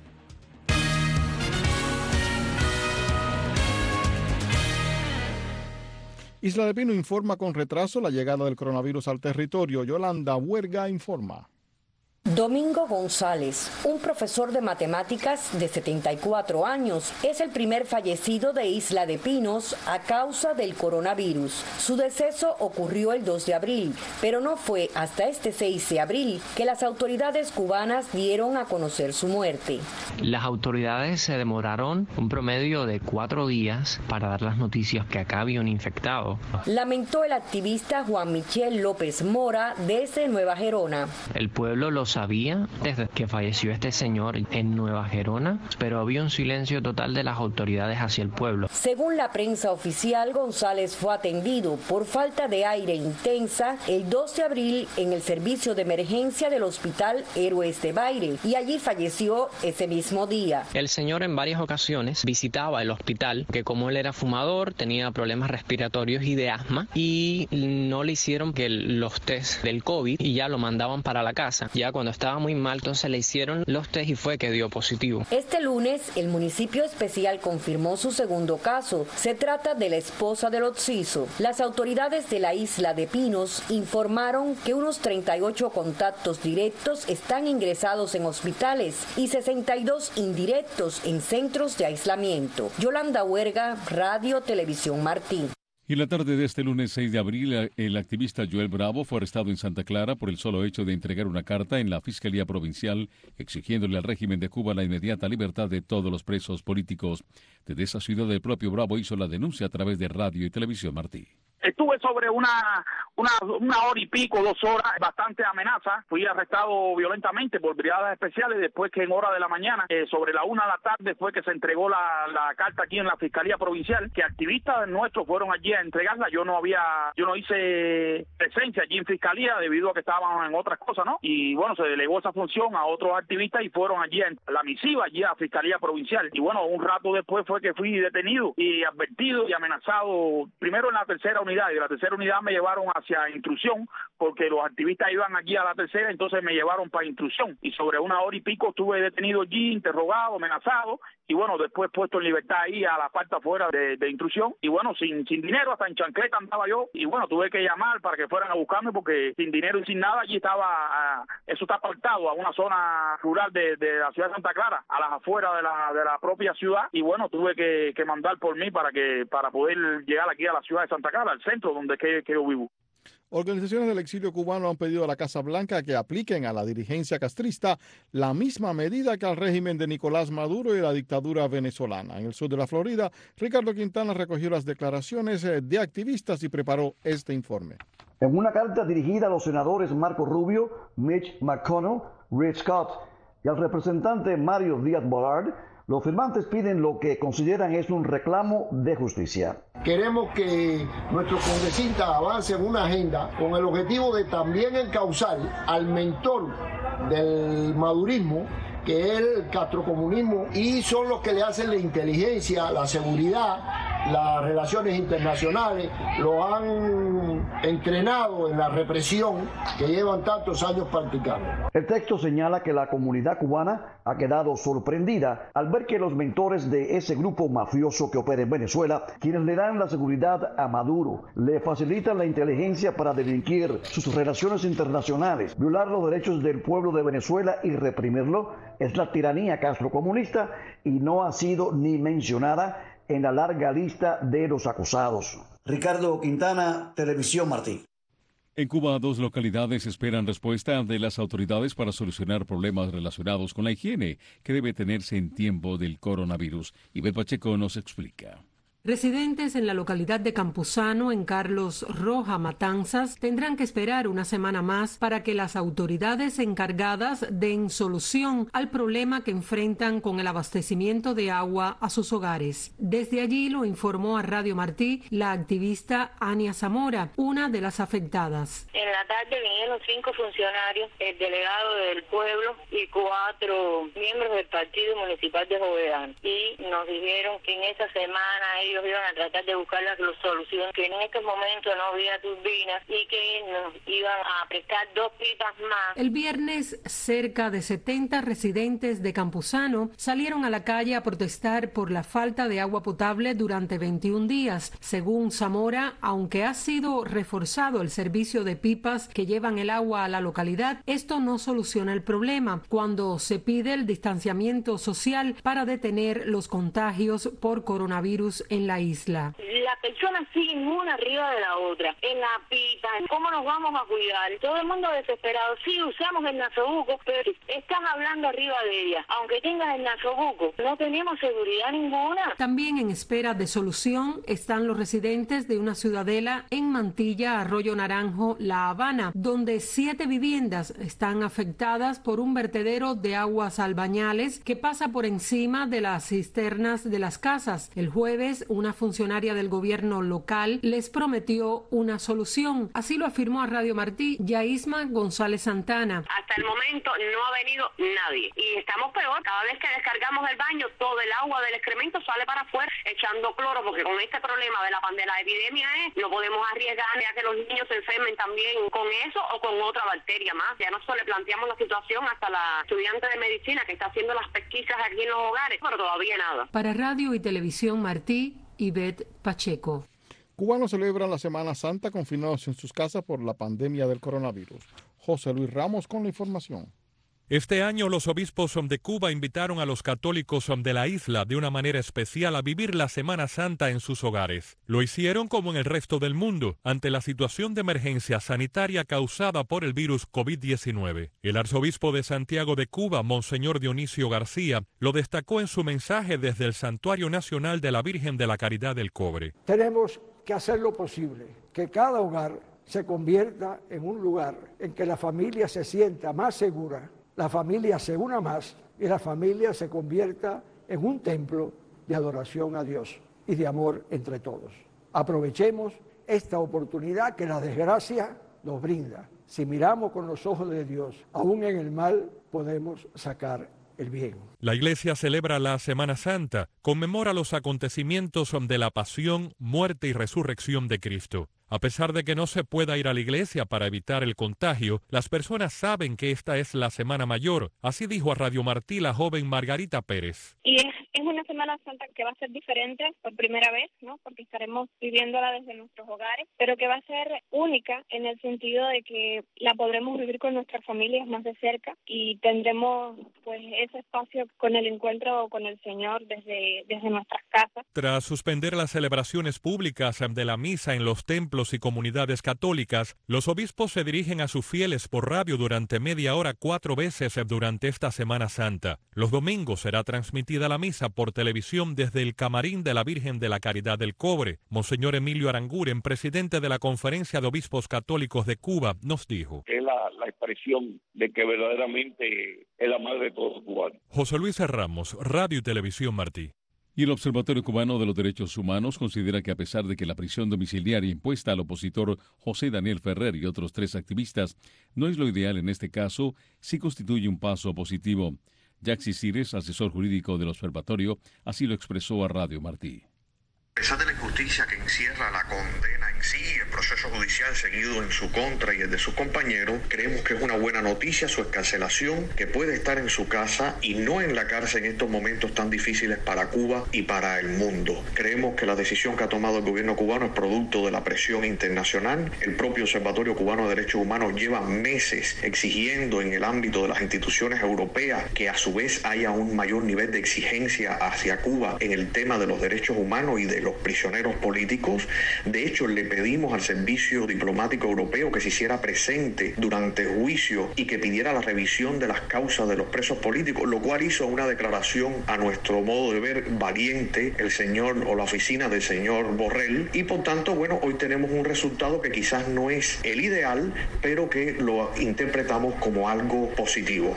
Isla de Pino informa con retraso la llegada del coronavirus al territorio. Yolanda Huerga informa. Domingo González, un profesor de matemáticas de 74 años, es el primer fallecido de Isla de Pinos a causa del coronavirus. Su deceso ocurrió el 2 de abril, pero no fue hasta este 6 de abril que las autoridades cubanas dieron a conocer su muerte. Las autoridades se demoraron un promedio de 4 días para dar las noticias que acá había un infectado. Lamentó el activista Juan Michel López Mora desde Nueva Gerona. El pueblo lo sabía desde que falleció este señor en Nueva Gerona, pero había un silencio total de las autoridades hacia el pueblo. Según la prensa oficial, González fue atendido por falta de aire intensa el 2 de abril en el servicio de emergencia del Hospital Héroes de Baile y allí falleció ese mismo día. El señor en varias ocasiones visitaba el hospital, que como él era fumador, tenía problemas respiratorios y de asma, y no le hicieron que los test del COVID y ya lo mandaban para la casa. Ya cuando estaba muy mal, entonces le hicieron los test y fue que dio positivo. Este lunes, el municipio especial confirmó su segundo caso. Se trata de la esposa del occiso. Las autoridades de la Isla de Pinos informaron que unos 38 contactos directos están ingresados en hospitales y 62 indirectos en centros de aislamiento. Yolanda Huerga, Radio Televisión Martí. Y la tarde de este lunes 6 de abril, el activista Joel Bravo fue arrestado en Santa Clara por el solo hecho de entregar una carta en la Fiscalía Provincial exigiéndole al régimen de Cuba la inmediata libertad de todos los presos políticos. Desde esa ciudad, el propio Bravo hizo la denuncia a través de Radio y Televisión Martí. Estuve sobre una hora y pico, 2 horas, bastante amenaza. Fui arrestado violentamente por brigadas especiales después que en hora de la mañana, sobre la 1 de la tarde, fue que se entregó la carta aquí en la Fiscalía Provincial, que activistas nuestros fueron allí a entregarla. Yo no hice presencia allí en Fiscalía debido a que estábamos en otras cosas, ¿no? Y bueno, se delegó esa función a otros activistas y fueron allí a la misiva, allí a Fiscalía Provincial. Y bueno, un rato después fue que fui detenido y advertido y amenazado, primero en la tercera unidad, y de la tercera unidad me llevaron hacia instrucción, porque los activistas iban allí a la tercera, entonces me llevaron para instrucción. Y sobre 1 hora y pico estuve detenido allí, interrogado, amenazado, y bueno, después puesto en libertad ahí a la parte afuera de instrucción. Y bueno, sin dinero, hasta en chancleta andaba yo, y bueno, tuve que llamar para que fueran a buscarme, porque sin dinero y sin nada, allí estaba, eso está apartado a una zona rural de la ciudad de Santa Clara, a las afueras de la propia ciudad, y bueno, tuve que mandar por mí para poder llegar aquí a la ciudad de Santa Clara, al centro donde que yo vivo. Organizaciones del exilio cubano han pedido a la Casa Blanca que apliquen a la dirigencia castrista la misma medida que al régimen de Nicolás Maduro y la dictadura venezolana. En el sur de la Florida, Ricardo Quintana recogió las declaraciones de activistas y preparó este informe. En una carta dirigida a los senadores Marco Rubio, Mitch McConnell, Rick Scott y al representante Mario Díaz-Balart, los firmantes piden lo que consideran es un reclamo de justicia. Queremos que nuestros congresistas avancen una agenda con el objetivo de también encauzar al mentor del madurismo, que es el castrocomunismo, y son los que le hacen la inteligencia, la seguridad, las relaciones internacionales, lo han entrenado en la represión que llevan tantos años practicando. El texto señala que la comunidad cubana ha quedado sorprendida al ver que los mentores de ese grupo mafioso que opera en Venezuela, quienes le dan la seguridad a Maduro, le facilitan la inteligencia para delinquir sus relaciones internacionales, violar los derechos del pueblo de Venezuela y reprimirlo, es la tiranía castrocomunista y no ha sido ni mencionada en la larga lista de los acusados. Ricardo Quintana, Televisión Martí. En Cuba, 2 localidades esperan respuesta de las autoridades para solucionar problemas relacionados con la higiene que debe tenerse en tiempo del coronavirus. Ivette Pacheco nos explica. Residentes en la localidad de Campuzano, en Carlos Roja, Matanzas, tendrán que esperar una semana más para que las autoridades encargadas den solución al problema que enfrentan con el abastecimiento de agua a sus hogares. Desde allí lo informó a Radio Martí la activista Ania Zamora, una de las afectadas. En la tarde vinieron 5 funcionarios, el delegado del pueblo y 4 miembros del Partido Municipal de Jovedán, y nos dijeron que en esa semana ellos iban a tratar de buscar la solución, que en este momento no había turbinas y que nos iban a prestar 2 pipas más. El viernes, cerca de 70 residentes de Campuzano salieron a la calle a protestar por la falta de agua potable durante 21 días. Según Zamora, aunque ha sido reforzado el servicio de pipas que llevan el agua a la localidad, esto no soluciona el problema cuando se pide el distanciamiento social para detener los contagios por coronavirus en la isla. Las personas siguen una arriba de la otra, en la pipa. ¿Cómo nos vamos a cuidar? Todo el mundo desesperado. Sí, usamos el nasobuco, pero estás hablando arriba de ella. Aunque tengas el nasobuco, no tenemos seguridad ninguna. También en espera de solución están los residentes de una ciudadela en Mantilla, Arroyo Naranjo, La Habana, donde 7 viviendas están afectadas por un vertedero de aguas albañales que pasa por encima de las cisternas de las casas. El jueves, una funcionaria del gobierno local les prometió una solución. Así lo afirmó a Radio Martí Yaisma González Santana. Hasta el momento no ha venido nadie y estamos peor. Cada vez que descargamos el baño, todo el agua del excremento sale para afuera echando cloro, porque con este problema de la epidemia no podemos arriesgar a que los niños se enfermen también con eso o con otra bacteria más. Ya nosotros le planteamos la situación hasta la estudiante de medicina que está haciendo las pesquisas aquí en los hogares, pero todavía nada. Para Radio y Televisión Martí, Ivette Pacheco. Cubanos celebran la Semana Santa confinados en sus casas por la pandemia del coronavirus. José Luis Ramos con la información. Este año los obispos de Cuba invitaron a los católicos de la isla de una manera especial a vivir la Semana Santa en sus hogares. Lo hicieron como en el resto del mundo, ante la situación de emergencia sanitaria causada por el virus COVID-19. El arzobispo de Santiago de Cuba, Monseñor Dionisio García, lo destacó en su mensaje desde el Santuario Nacional de la Virgen de la Caridad del Cobre. Tenemos que hacer lo posible, que cada hogar se convierta en un lugar en que la familia se sienta más segura, la familia se una más y la familia se convierta en un templo de adoración a Dios y de amor entre todos. Aprovechemos esta oportunidad que la desgracia nos brinda. Si miramos con los ojos de Dios, aún en el mal podemos sacar el bien. La Iglesia celebra la Semana Santa, conmemora los acontecimientos de la pasión, muerte y resurrección de Cristo. A pesar de que no se pueda ir a la iglesia para evitar el contagio, las personas saben que esta es la Semana Mayor. Así dijo a Radio Martí la joven Margarita Pérez. Y es una Semana Santa que va a ser diferente por primera vez, ¿no? Porque estaremos viviéndola desde nuestros hogares, pero que va a ser única en el sentido de que la podremos vivir con nuestras familias más de cerca y tendremos pues ese espacio con el encuentro con el Señor desde nuestras casas. Tras suspender las celebraciones públicas de la misa en los templos y comunidades católicas, los obispos se dirigen a sus fieles por radio durante media hora 4 veces durante esta Semana Santa. Los domingos será transmitida la misa por televisión desde el Camarín de la Virgen de la Caridad del Cobre. Monseñor Emilio Aranguren, presidente de la Conferencia de Obispos Católicos de Cuba, nos dijo: es la expresión de que verdaderamente es la madre de todos los cubanos. José Luis Ramos, Radio y Televisión Martí. Y el Observatorio Cubano de los Derechos Humanos considera que a pesar de que la prisión domiciliaria impuesta al opositor José Daniel Ferrer y otros 3 activistas no es lo ideal en este caso, sí constituye un paso positivo. Jaxi Cires, asesor jurídico del observatorio, así lo expresó a Radio Martí. A pesar de la injusticia que encierra la condena en sí y el proceso judicial seguido en su contra y el de sus compañeros, creemos que es una buena noticia su excarcelación, que puede estar en su casa y no en la cárcel en estos momentos tan difíciles para Cuba y para el mundo. Creemos que la decisión que ha tomado el gobierno cubano es producto de la presión internacional. El propio Observatorio Cubano de Derechos Humanos lleva meses exigiendo en el ámbito de las instituciones europeas que a su vez haya un mayor nivel de exigencia hacia Cuba en el tema de los derechos humanos y de los prisioneros políticos. De hecho, le pedimos al Servicio Diplomático Europeo que se hiciera presente durante el juicio y que pidiera la revisión de las causas de los presos políticos, lo cual hizo una declaración, a nuestro modo de ver, valiente el señor o la oficina del señor Borrell, y por tanto, bueno, hoy tenemos un resultado que quizás no es el ideal, pero que lo interpretamos como algo positivo.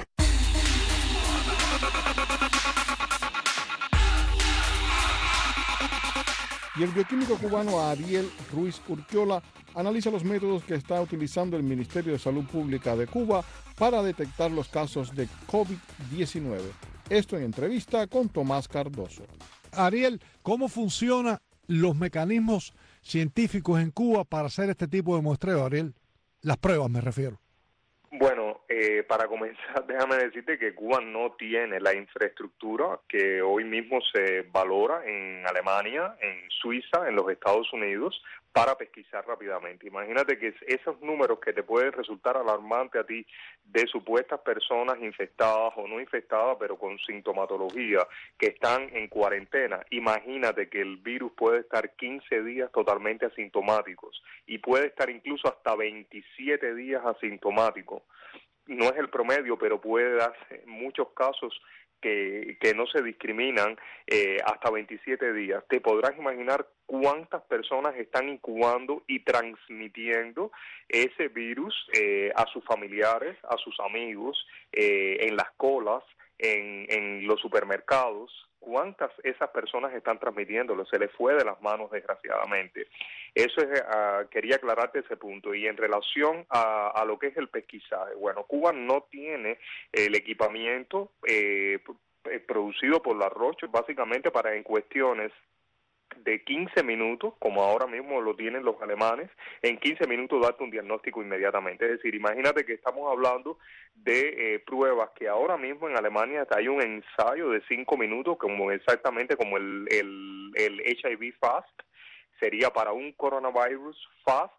Y el bioquímico cubano Ariel Ruiz Urquiola analiza los métodos que está utilizando el Ministerio de Salud Pública de Cuba para detectar los casos de COVID-19. Esto en entrevista con Tomás Cardoso. Ariel, ¿cómo funcionan los mecanismos científicos en Cuba para hacer este tipo de muestreo, Ariel? Las pruebas, me refiero. Bueno, para comenzar, déjame decirte que Cuba no tiene la infraestructura que hoy mismo se valora en Alemania, en Suiza, en los Estados Unidos, para pesquisar rápidamente. Imagínate que esos números que te pueden resultar alarmantes a ti de supuestas personas infectadas o no infectadas, pero con sintomatología, que están en cuarentena. Imagínate que el virus puede estar 15 días totalmente asintomáticos y puede estar incluso hasta 27 días asintomático. No es el promedio, pero puede darse en muchos casos que no se discriminan hasta 27 días. Te podrás imaginar cuántas personas están incubando y transmitiendo ese virus a sus familiares, a sus amigos, en las colas, en los supermercados. ¿Cuántas esas personas están transmitiéndolo? Se les fue de las manos, desgraciadamente. Eso es, quería aclararte ese punto. Y en relación a lo que es el pesquisaje, bueno, Cuba no tiene el equipamiento producido por la Roche, básicamente para en cuestiones de 15 minutos, como ahora mismo lo tienen los alemanes, en 15 minutos darte un diagnóstico inmediatamente. Es decir, imagínate que estamos hablando de pruebas que ahora mismo en Alemania hay un ensayo de 5 minutos, como exactamente como el HIV Fast, sería para un coronavirus Fast,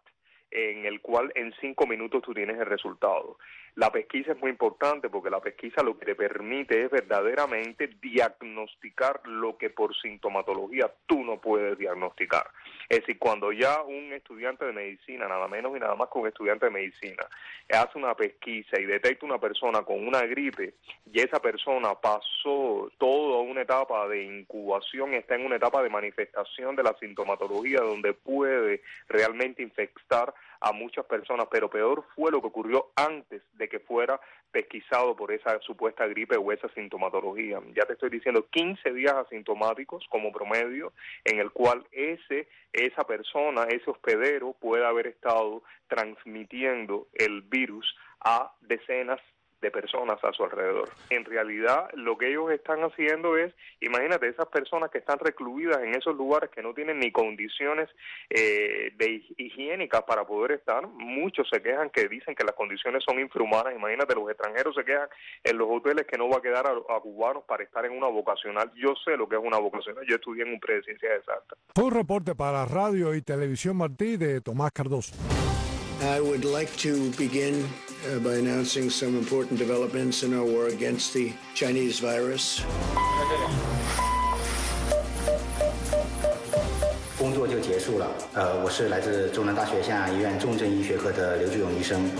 en el cual en 5 minutos tú tienes el resultado. La pesquisa es muy importante porque la pesquisa lo que te permite es verdaderamente diagnosticar lo que por sintomatología tú no puedes diagnosticar. Es decir, cuando ya un estudiante de medicina, nada menos y nada más que un estudiante de medicina, hace una pesquisa y detecta una persona con una gripe y esa persona pasó toda una etapa de incubación, está en una etapa de manifestación de la sintomatología donde puede realmente infectar a muchas personas, pero peor fue lo que ocurrió antes de que fuera pesquisado por esa supuesta gripe o esa sintomatología. Ya te estoy diciendo 15 días asintomáticos como promedio en el cual esa persona, ese hospedero puede haber estado transmitiendo el virus a decenas de personas a su alrededor. En realidad, lo que ellos están haciendo es, imagínate, esas personas que están recluidas en esos lugares que no tienen ni condiciones higiénicas para poder estar, muchos se quejan que dicen que las condiciones son infrahumanas. Imagínate, los extranjeros se quejan en los hoteles que no va a quedar a cubanos para estar en una vocacional. Yo sé lo que es una vocacional, yo estudié en un Ciencias Exactas. Fue un reporte para Radio y Televisión Martí de Tomás Cardoso. I would like to begin by announcing some important developments in our war against the Chinese virus. 工作就结束了。我是来自中南大学象牙医院重症医学科的刘志勇医生。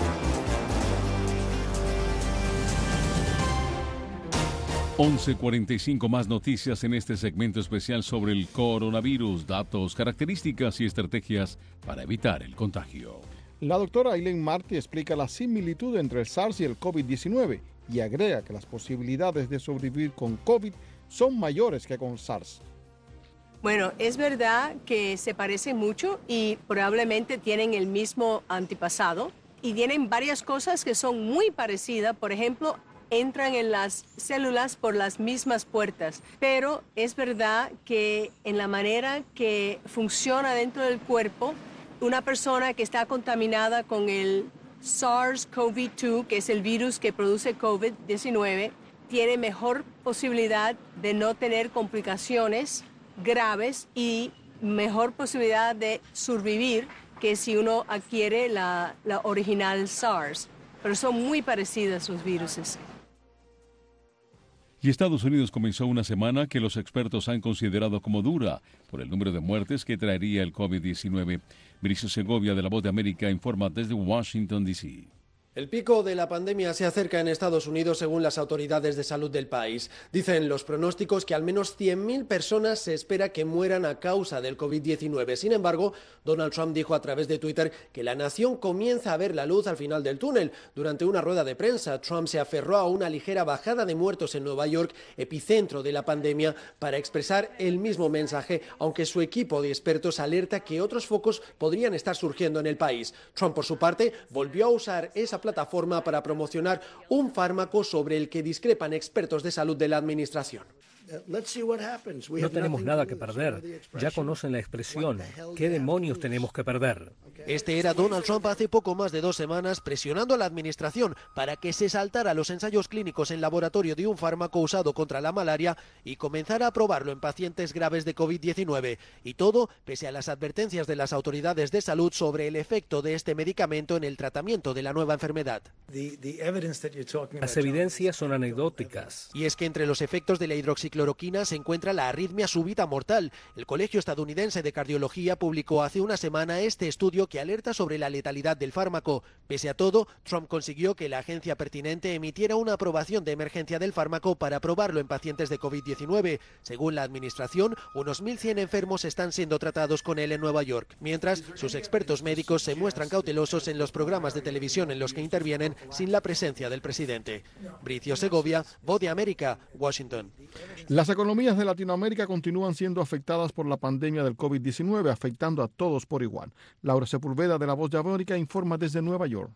11:45 más noticias en este segmento especial sobre el coronavirus, datos, características y estrategias para evitar el contagio. La doctora Aileen Marty explica la similitud entre el SARS y el COVID-19 y agrega que las posibilidades de sobrevivir con COVID son mayores que con SARS. Bueno, es verdad que se parecen mucho y probablemente tienen el mismo antepasado y tienen varias cosas que son muy parecidas. Por ejemplo, entran en las células por las mismas puertas, pero es verdad que en la manera que funciona dentro del cuerpo, una persona que está contaminada con el SARS-CoV-2, que es el virus que produce COVID-19, tiene mejor posibilidad de no tener complicaciones graves y mejor posibilidad de sobrevivir que si uno adquiere la original SARS. Pero son muy parecidas los viruses. Y Estados Unidos comenzó una semana que los expertos han considerado como dura por el número de muertes que traería el COVID-19. Bricio Segovia de La Voz de América informa desde Washington, D.C. El pico de la pandemia se acerca en Estados Unidos según las autoridades de salud del país. Dicen los pronósticos que al menos 100.000 personas se espera que mueran a causa del COVID-19. Sin embargo, Donald Trump dijo a través de Twitter que la nación comienza a ver la luz al final del túnel. Durante una rueda de prensa, Trump se aferró a una ligera bajada de muertos en Nueva York, epicentro de la pandemia, para expresar el mismo mensaje, aunque su equipo de expertos alerta que otros focos podrían estar surgiendo en el país. Trump, por su parte, volvió a usar esa plataforma para promocionar un fármaco sobre el que discrepan expertos de salud de la administración. No tenemos nada que perder. Ya conocen la expresión. ¿Qué demonios tenemos que perder? Este era Donald Trump hace poco más de 2 semanas presionando a la administración para que se saltara los ensayos clínicos en laboratorio de un fármaco usado contra la malaria y comenzara a probarlo en pacientes graves de COVID-19. Y todo pese a las advertencias de las autoridades de salud sobre el efecto de este medicamento en el tratamiento de la nueva enfermedad. Las evidencias son anecdóticas. Y es que entre los efectos de la hidroxicloroquina se encuentra la arritmia súbita mortal. El Colegio Estadounidense de Cardiología publicó hace una semana este estudio que alerta sobre la letalidad del fármaco. Pese a todo, Trump consiguió que la agencia pertinente emitiera una aprobación de emergencia del fármaco para probarlo en pacientes de COVID-19. Según la administración, unos 1.100 enfermos están siendo tratados con él en Nueva York, mientras sus expertos médicos se muestran cautelosos en los programas de televisión en los que intervienen sin la presencia del presidente. Bricio Segovia, Voz de América, Washington. Las economías de Latinoamérica continúan siendo afectadas por la pandemia del COVID-19, afectando a todos por igual. Laura Sepúlveda de La Voz de América informa desde Nueva York.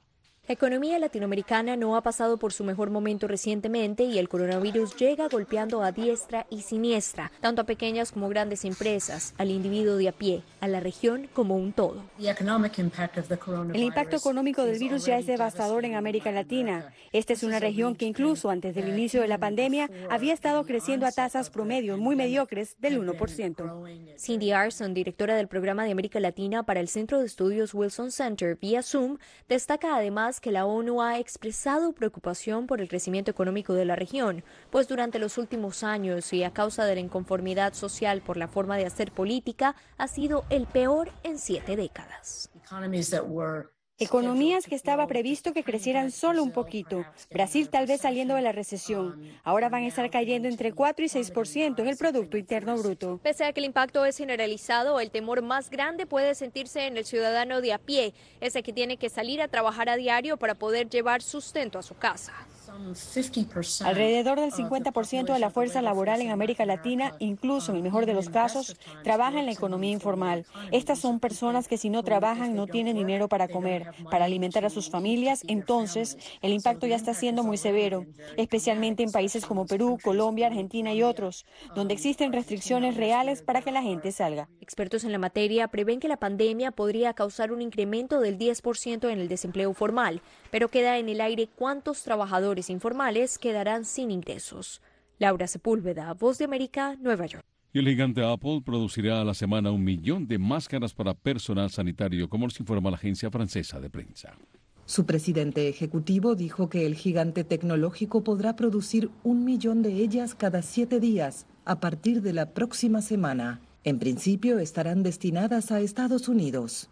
La economía latinoamericana no ha pasado por su mejor momento recientemente y el coronavirus llega golpeando a diestra y siniestra, tanto a pequeñas como grandes empresas, al individuo de a pie, a la región como un todo. El impacto económico del virus ya es devastador en América Latina. Esta es una región que incluso antes del inicio de la pandemia había estado creciendo a tasas promedio muy mediocres del 1%. Cindy Arson, directora del programa de América Latina para el Centro de Estudios Wilson Center vía Zoom, destaca además que la ONU ha expresado preocupación por el crecimiento económico de la región, pues durante los últimos años y a causa de la inconformidad social por la forma de hacer política, ha sido el peor en 7 décadas. Economías que estaba previsto que crecieran solo un poquito. Brasil tal vez saliendo de la recesión. Ahora van a estar cayendo entre 4 y 6% en el Producto Interno Bruto. Pese a que el impacto es generalizado, el temor más grande puede sentirse en el ciudadano de a pie, ese que tiene que salir a trabajar a diario para poder llevar sustento a su casa. Alrededor del 50% de la fuerza laboral en América Latina, incluso en el mejor de los casos, trabaja en la economía informal. Estas son personas que si no trabajan no tienen dinero para comer, para alimentar a sus familias. Entonces, el impacto ya está siendo muy severo, especialmente en países como Perú, Colombia, Argentina y otros, donde existen restricciones reales para que la gente salga. Expertos en la materia prevén que la pandemia podría causar un incremento del 10% en el desempleo formal, pero queda en el aire cuántos trabajadores informales quedarán sin ingresos. Laura Sepúlveda, Voz de América, Nueva York. Y el gigante Apple producirá a la semana 1 millón de máscaras para personal sanitario, como nos informa la agencia francesa de prensa. Su presidente ejecutivo dijo que el gigante tecnológico podrá producir 1 millón de ellas cada 7 días a partir de la próxima semana. En principio estarán destinadas a Estados Unidos.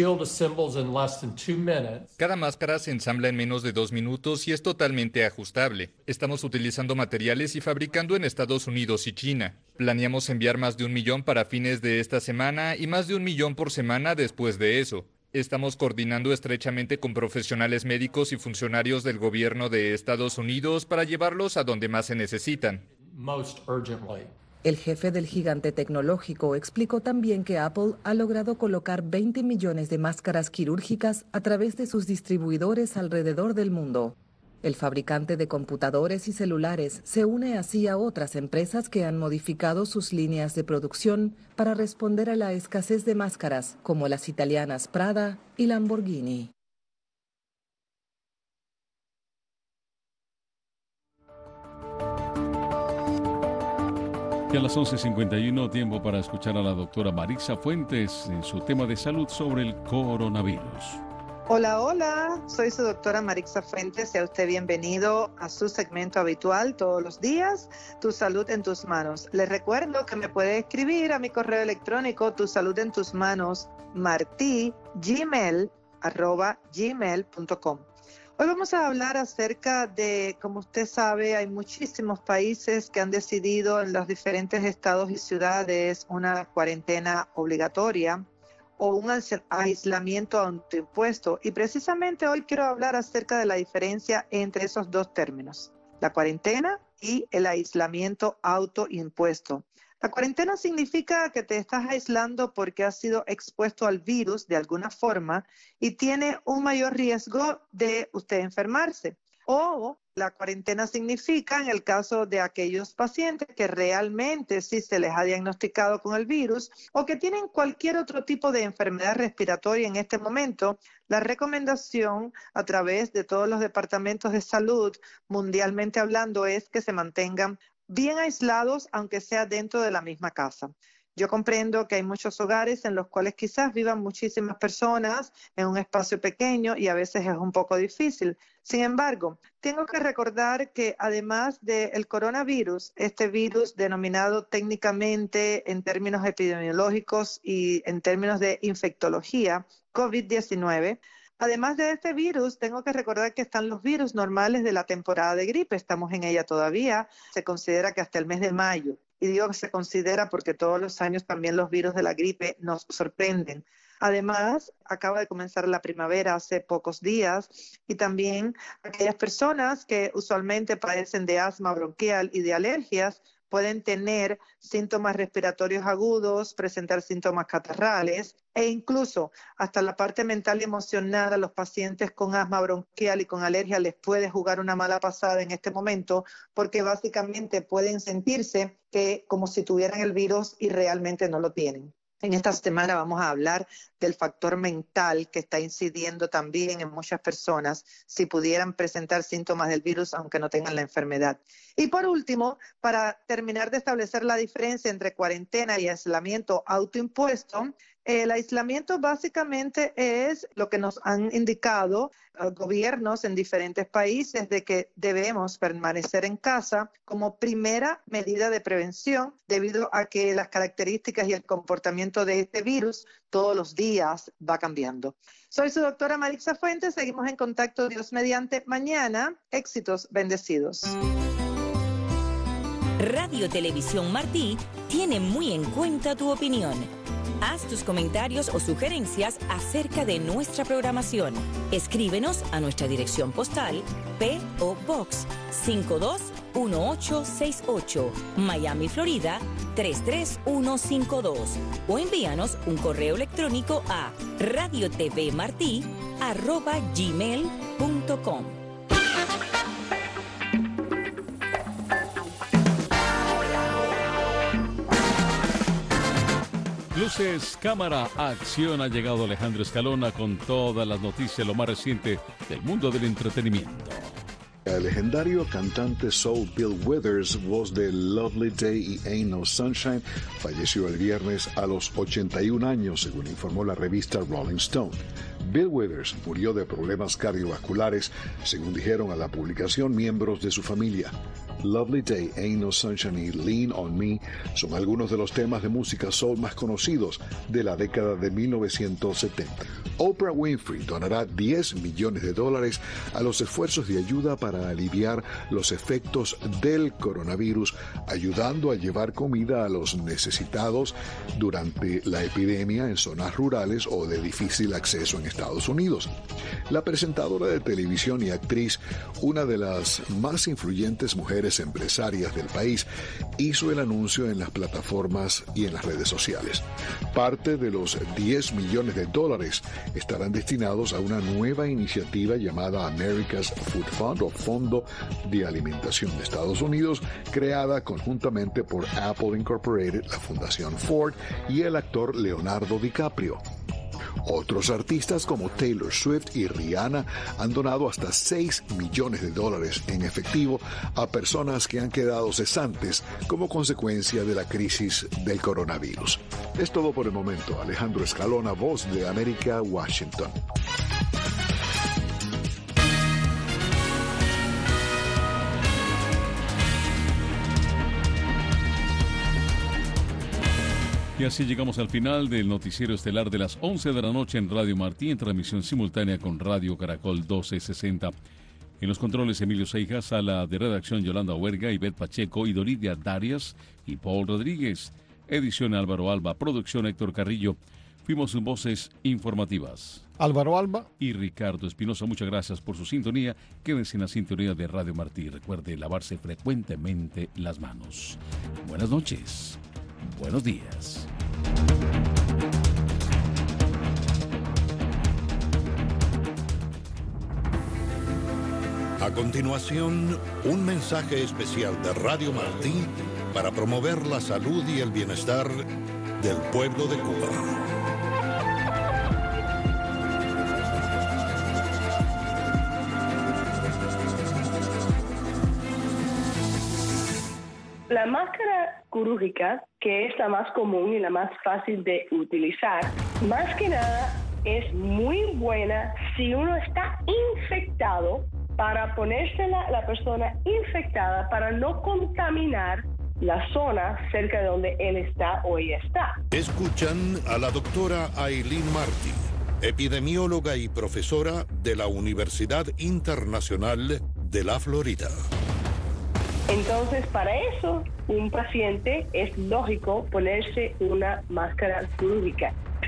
Cada máscara se ensambla en menos de 2 minutos y es totalmente ajustable. Estamos utilizando materiales y fabricando en Estados Unidos y China. Planeamos enviar más de 1 millón para fines de esta semana y más de 1 millón por semana después de eso. Estamos coordinando estrechamente con profesionales médicos y funcionarios del gobierno de Estados Unidos para llevarlos a donde más se necesitan. El jefe del gigante tecnológico explicó también que Apple ha logrado colocar 20 millones de máscaras quirúrgicas a través de sus distribuidores alrededor del mundo. El fabricante de computadores y celulares se une así a otras empresas que han modificado sus líneas de producción para responder a la escasez de máscaras, como las italianas Prada y Lamborghini. Y a las 11:51, tiempo para escuchar a la doctora Marixa Fuentes en su tema de salud sobre el coronavirus. Hola, hola, soy su doctora Marixa Fuentes, sea usted bienvenido a su segmento habitual todos los días, Tu Salud en Tus Manos. Les recuerdo que me puede escribir a mi correo electrónico tusaludentusmanos@gmail.com. Hoy vamos a hablar acerca de, como usted sabe, hay muchísimos países que han decidido en los diferentes estados y ciudades una cuarentena obligatoria o un aislamiento autoimpuesto. Y precisamente hoy quiero hablar acerca de la diferencia entre esos dos términos, la cuarentena y el aislamiento autoimpuesto. La cuarentena significa que te estás aislando porque has sido expuesto al virus de alguna forma y tiene un mayor riesgo de usted enfermarse. O la cuarentena significa, en el caso de aquellos pacientes que realmente sí se les ha diagnosticado con el virus o que tienen cualquier otro tipo de enfermedad respiratoria en este momento, la recomendación a través de todos los departamentos de salud, mundialmente hablando, es que se mantengan bien aislados, aunque sea dentro de la misma casa. Yo comprendo que hay muchos hogares en los cuales quizás vivan muchísimas personas en un espacio pequeño y a veces es un poco difícil. Sin embargo, tengo que recordar que además del coronavirus, este virus denominado técnicamente en términos epidemiológicos y en términos de infectología, COVID-19, además de este virus, tengo que recordar que están los virus normales de la temporada de gripe. Estamos en ella todavía. Se considera que hasta el mes de mayo. Y digo que se considera porque todos los años también los virus de la gripe nos sorprenden. Además, acaba de comenzar la primavera hace pocos días y también aquellas personas que usualmente padecen de asma bronquial y de alergias pueden tener síntomas respiratorios agudos, presentar síntomas catarrales e incluso hasta la parte mental y emocional a los pacientes con asma bronquial y con alergia les puede jugar una mala pasada en este momento, porque básicamente pueden sentirse que como si tuvieran el virus y realmente no lo tienen. En esta semana vamos a hablar del factor mental que está incidiendo también en muchas personas si pudieran presentar síntomas del virus aunque no tengan la enfermedad. Y por último, para terminar de establecer la diferencia entre cuarentena y aislamiento autoimpuesto, el aislamiento básicamente es lo que nos han indicado gobiernos en diferentes países de que debemos permanecer en casa como primera medida de prevención debido a que las características y el comportamiento de este virus todos los días va cambiando. Soy su doctora Marixa Fuentes, seguimos en contacto Dios mediante mañana. Éxitos, bendecidos. Radio Televisión Martí tiene muy en cuenta tu opinión. Haz tus comentarios o sugerencias acerca de nuestra programación. Escríbenos a nuestra dirección postal P.O. Box 521868, Miami, Florida 33152 o envíanos un correo electrónico a radiotvmarti@gmail.com. Luces, cámara, acción. Ha llegado Alejandro Escalona con todas las noticias, lo más reciente del mundo del entretenimiento. El legendario cantante soul Bill Withers, voz de Lovely Day y Ain't No Sunshine, falleció el viernes a los 81 años, según informó la revista Rolling Stone. Bill Withers murió de problemas cardiovasculares, según dijeron a la publicación miembros de su familia. Lovely Day, Ain't No Sunshine y Lean on Me son algunos de los temas de música soul más conocidos de la década de 1970. Oprah Winfrey donará $10 millones a los esfuerzos de ayuda para aliviar los efectos del coronavirus, ayudando a llevar comida a los necesitados durante la epidemia en zonas rurales o de difícil acceso en Estados Unidos. La presentadora de televisión y actriz, una de las más influyentes mujeres empresarias del país, hizo el anuncio en las plataformas y en las redes sociales. Parte de los $10 millones estarán destinados a una nueva iniciativa llamada America's Food Fund, o Fondo de Alimentación de Estados Unidos, creada conjuntamente por Apple Incorporated, la Fundación Ford y el actor Leonardo DiCaprio. Otros artistas como Taylor Swift y Rihanna han donado hasta $6 millones en efectivo a personas que han quedado cesantes como consecuencia de la crisis del coronavirus. Es todo por el momento. Alejandro Escalona, Voz de América, Washington. Y así llegamos al final del noticiero estelar de las 11 de la noche en Radio Martí, en transmisión simultánea con Radio Caracol 1260. En los controles Emilio Seijas, sala de redacción Yolanda Huerga, Ivette Pacheco y Doridia Darias y Paul Rodríguez. Edición Álvaro Alba, producción Héctor Carrillo. Fuimos sus voces informativas. Álvaro Alba y Ricardo Espinosa. Muchas gracias por su sintonía. Quédense en la sintonía de Radio Martí. Recuerde lavarse frecuentemente las manos. Buenas noches. Buenos días. A continuación, un mensaje especial de Radio Martí para promover la salud y el bienestar del pueblo de Cuba. La máscara quirúrgica, que es la más común y la más fácil de utilizar, más que nada es muy buena si uno está infectado, para ponérsela la persona infectada para no contaminar la zona cerca de donde él está o ella está. Escuchan a la doctora Aileen Martí, epidemióloga y profesora de la Universidad Internacional de la Florida. Entonces, para eso, un paciente es lógico ponerse una máscara quirúrgica.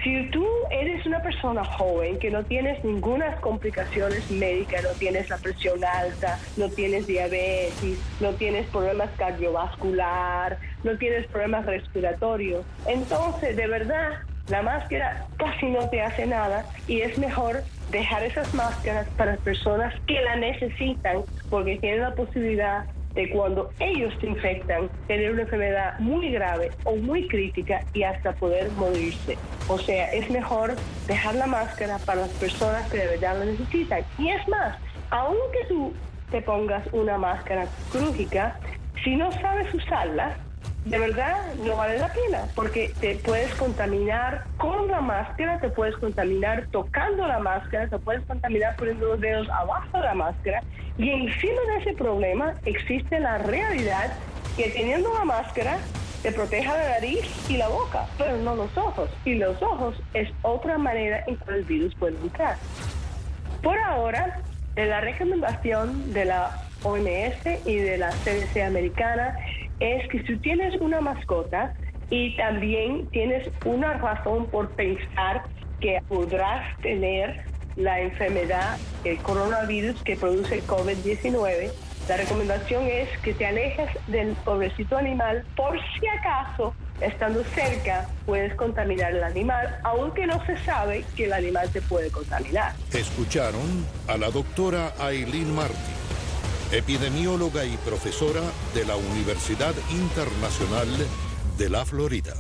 Si tú eres una persona joven que no tienes ninguna complicaciones médicas, no tienes la presión alta, no tienes diabetes, no tienes problemas cardiovasculares, no tienes problemas respiratorios, entonces de verdad la máscara casi no te hace nada y es mejor dejar esas máscaras para personas que la necesitan porque tienen la posibilidad de cuando ellos se infectan, tener una enfermedad muy grave o muy crítica y hasta poder morirse. O sea, es mejor dejar la máscara para las personas que de verdad la necesitan. Y es más, aunque tú te pongas una máscara quirúrgica, si no sabes usarla, de verdad no vale la pena, porque te puedes contaminar con la máscara, te puedes contaminar tocando la máscara, te puedes contaminar poniendo los dedos abajo de la máscara, y encima de ese problema existe la realidad que teniendo la máscara te proteja la nariz y la boca, pero no los ojos, y los ojos es otra manera en que el virus puede entrar. Por ahora, la recomendación de la OMS y de la CDC americana es que si tienes una mascota y también tienes una razón por pensar que podrás tener la enfermedad, el coronavirus que produce el COVID-19, la recomendación es que te alejes del pobrecito animal por si acaso, estando cerca, puedes contaminar al animal, aunque no se sabe que el animal te puede contaminar. Escucharon a la doctora Aileen Martí, epidemióloga y profesora de la Universidad Internacional de la Florida.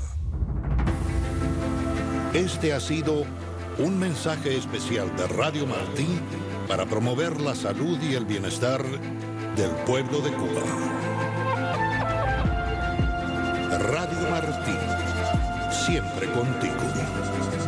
Este ha sido un mensaje especial de Radio Martí para promover la salud y el bienestar del pueblo de Cuba. Radio Martí, siempre contigo.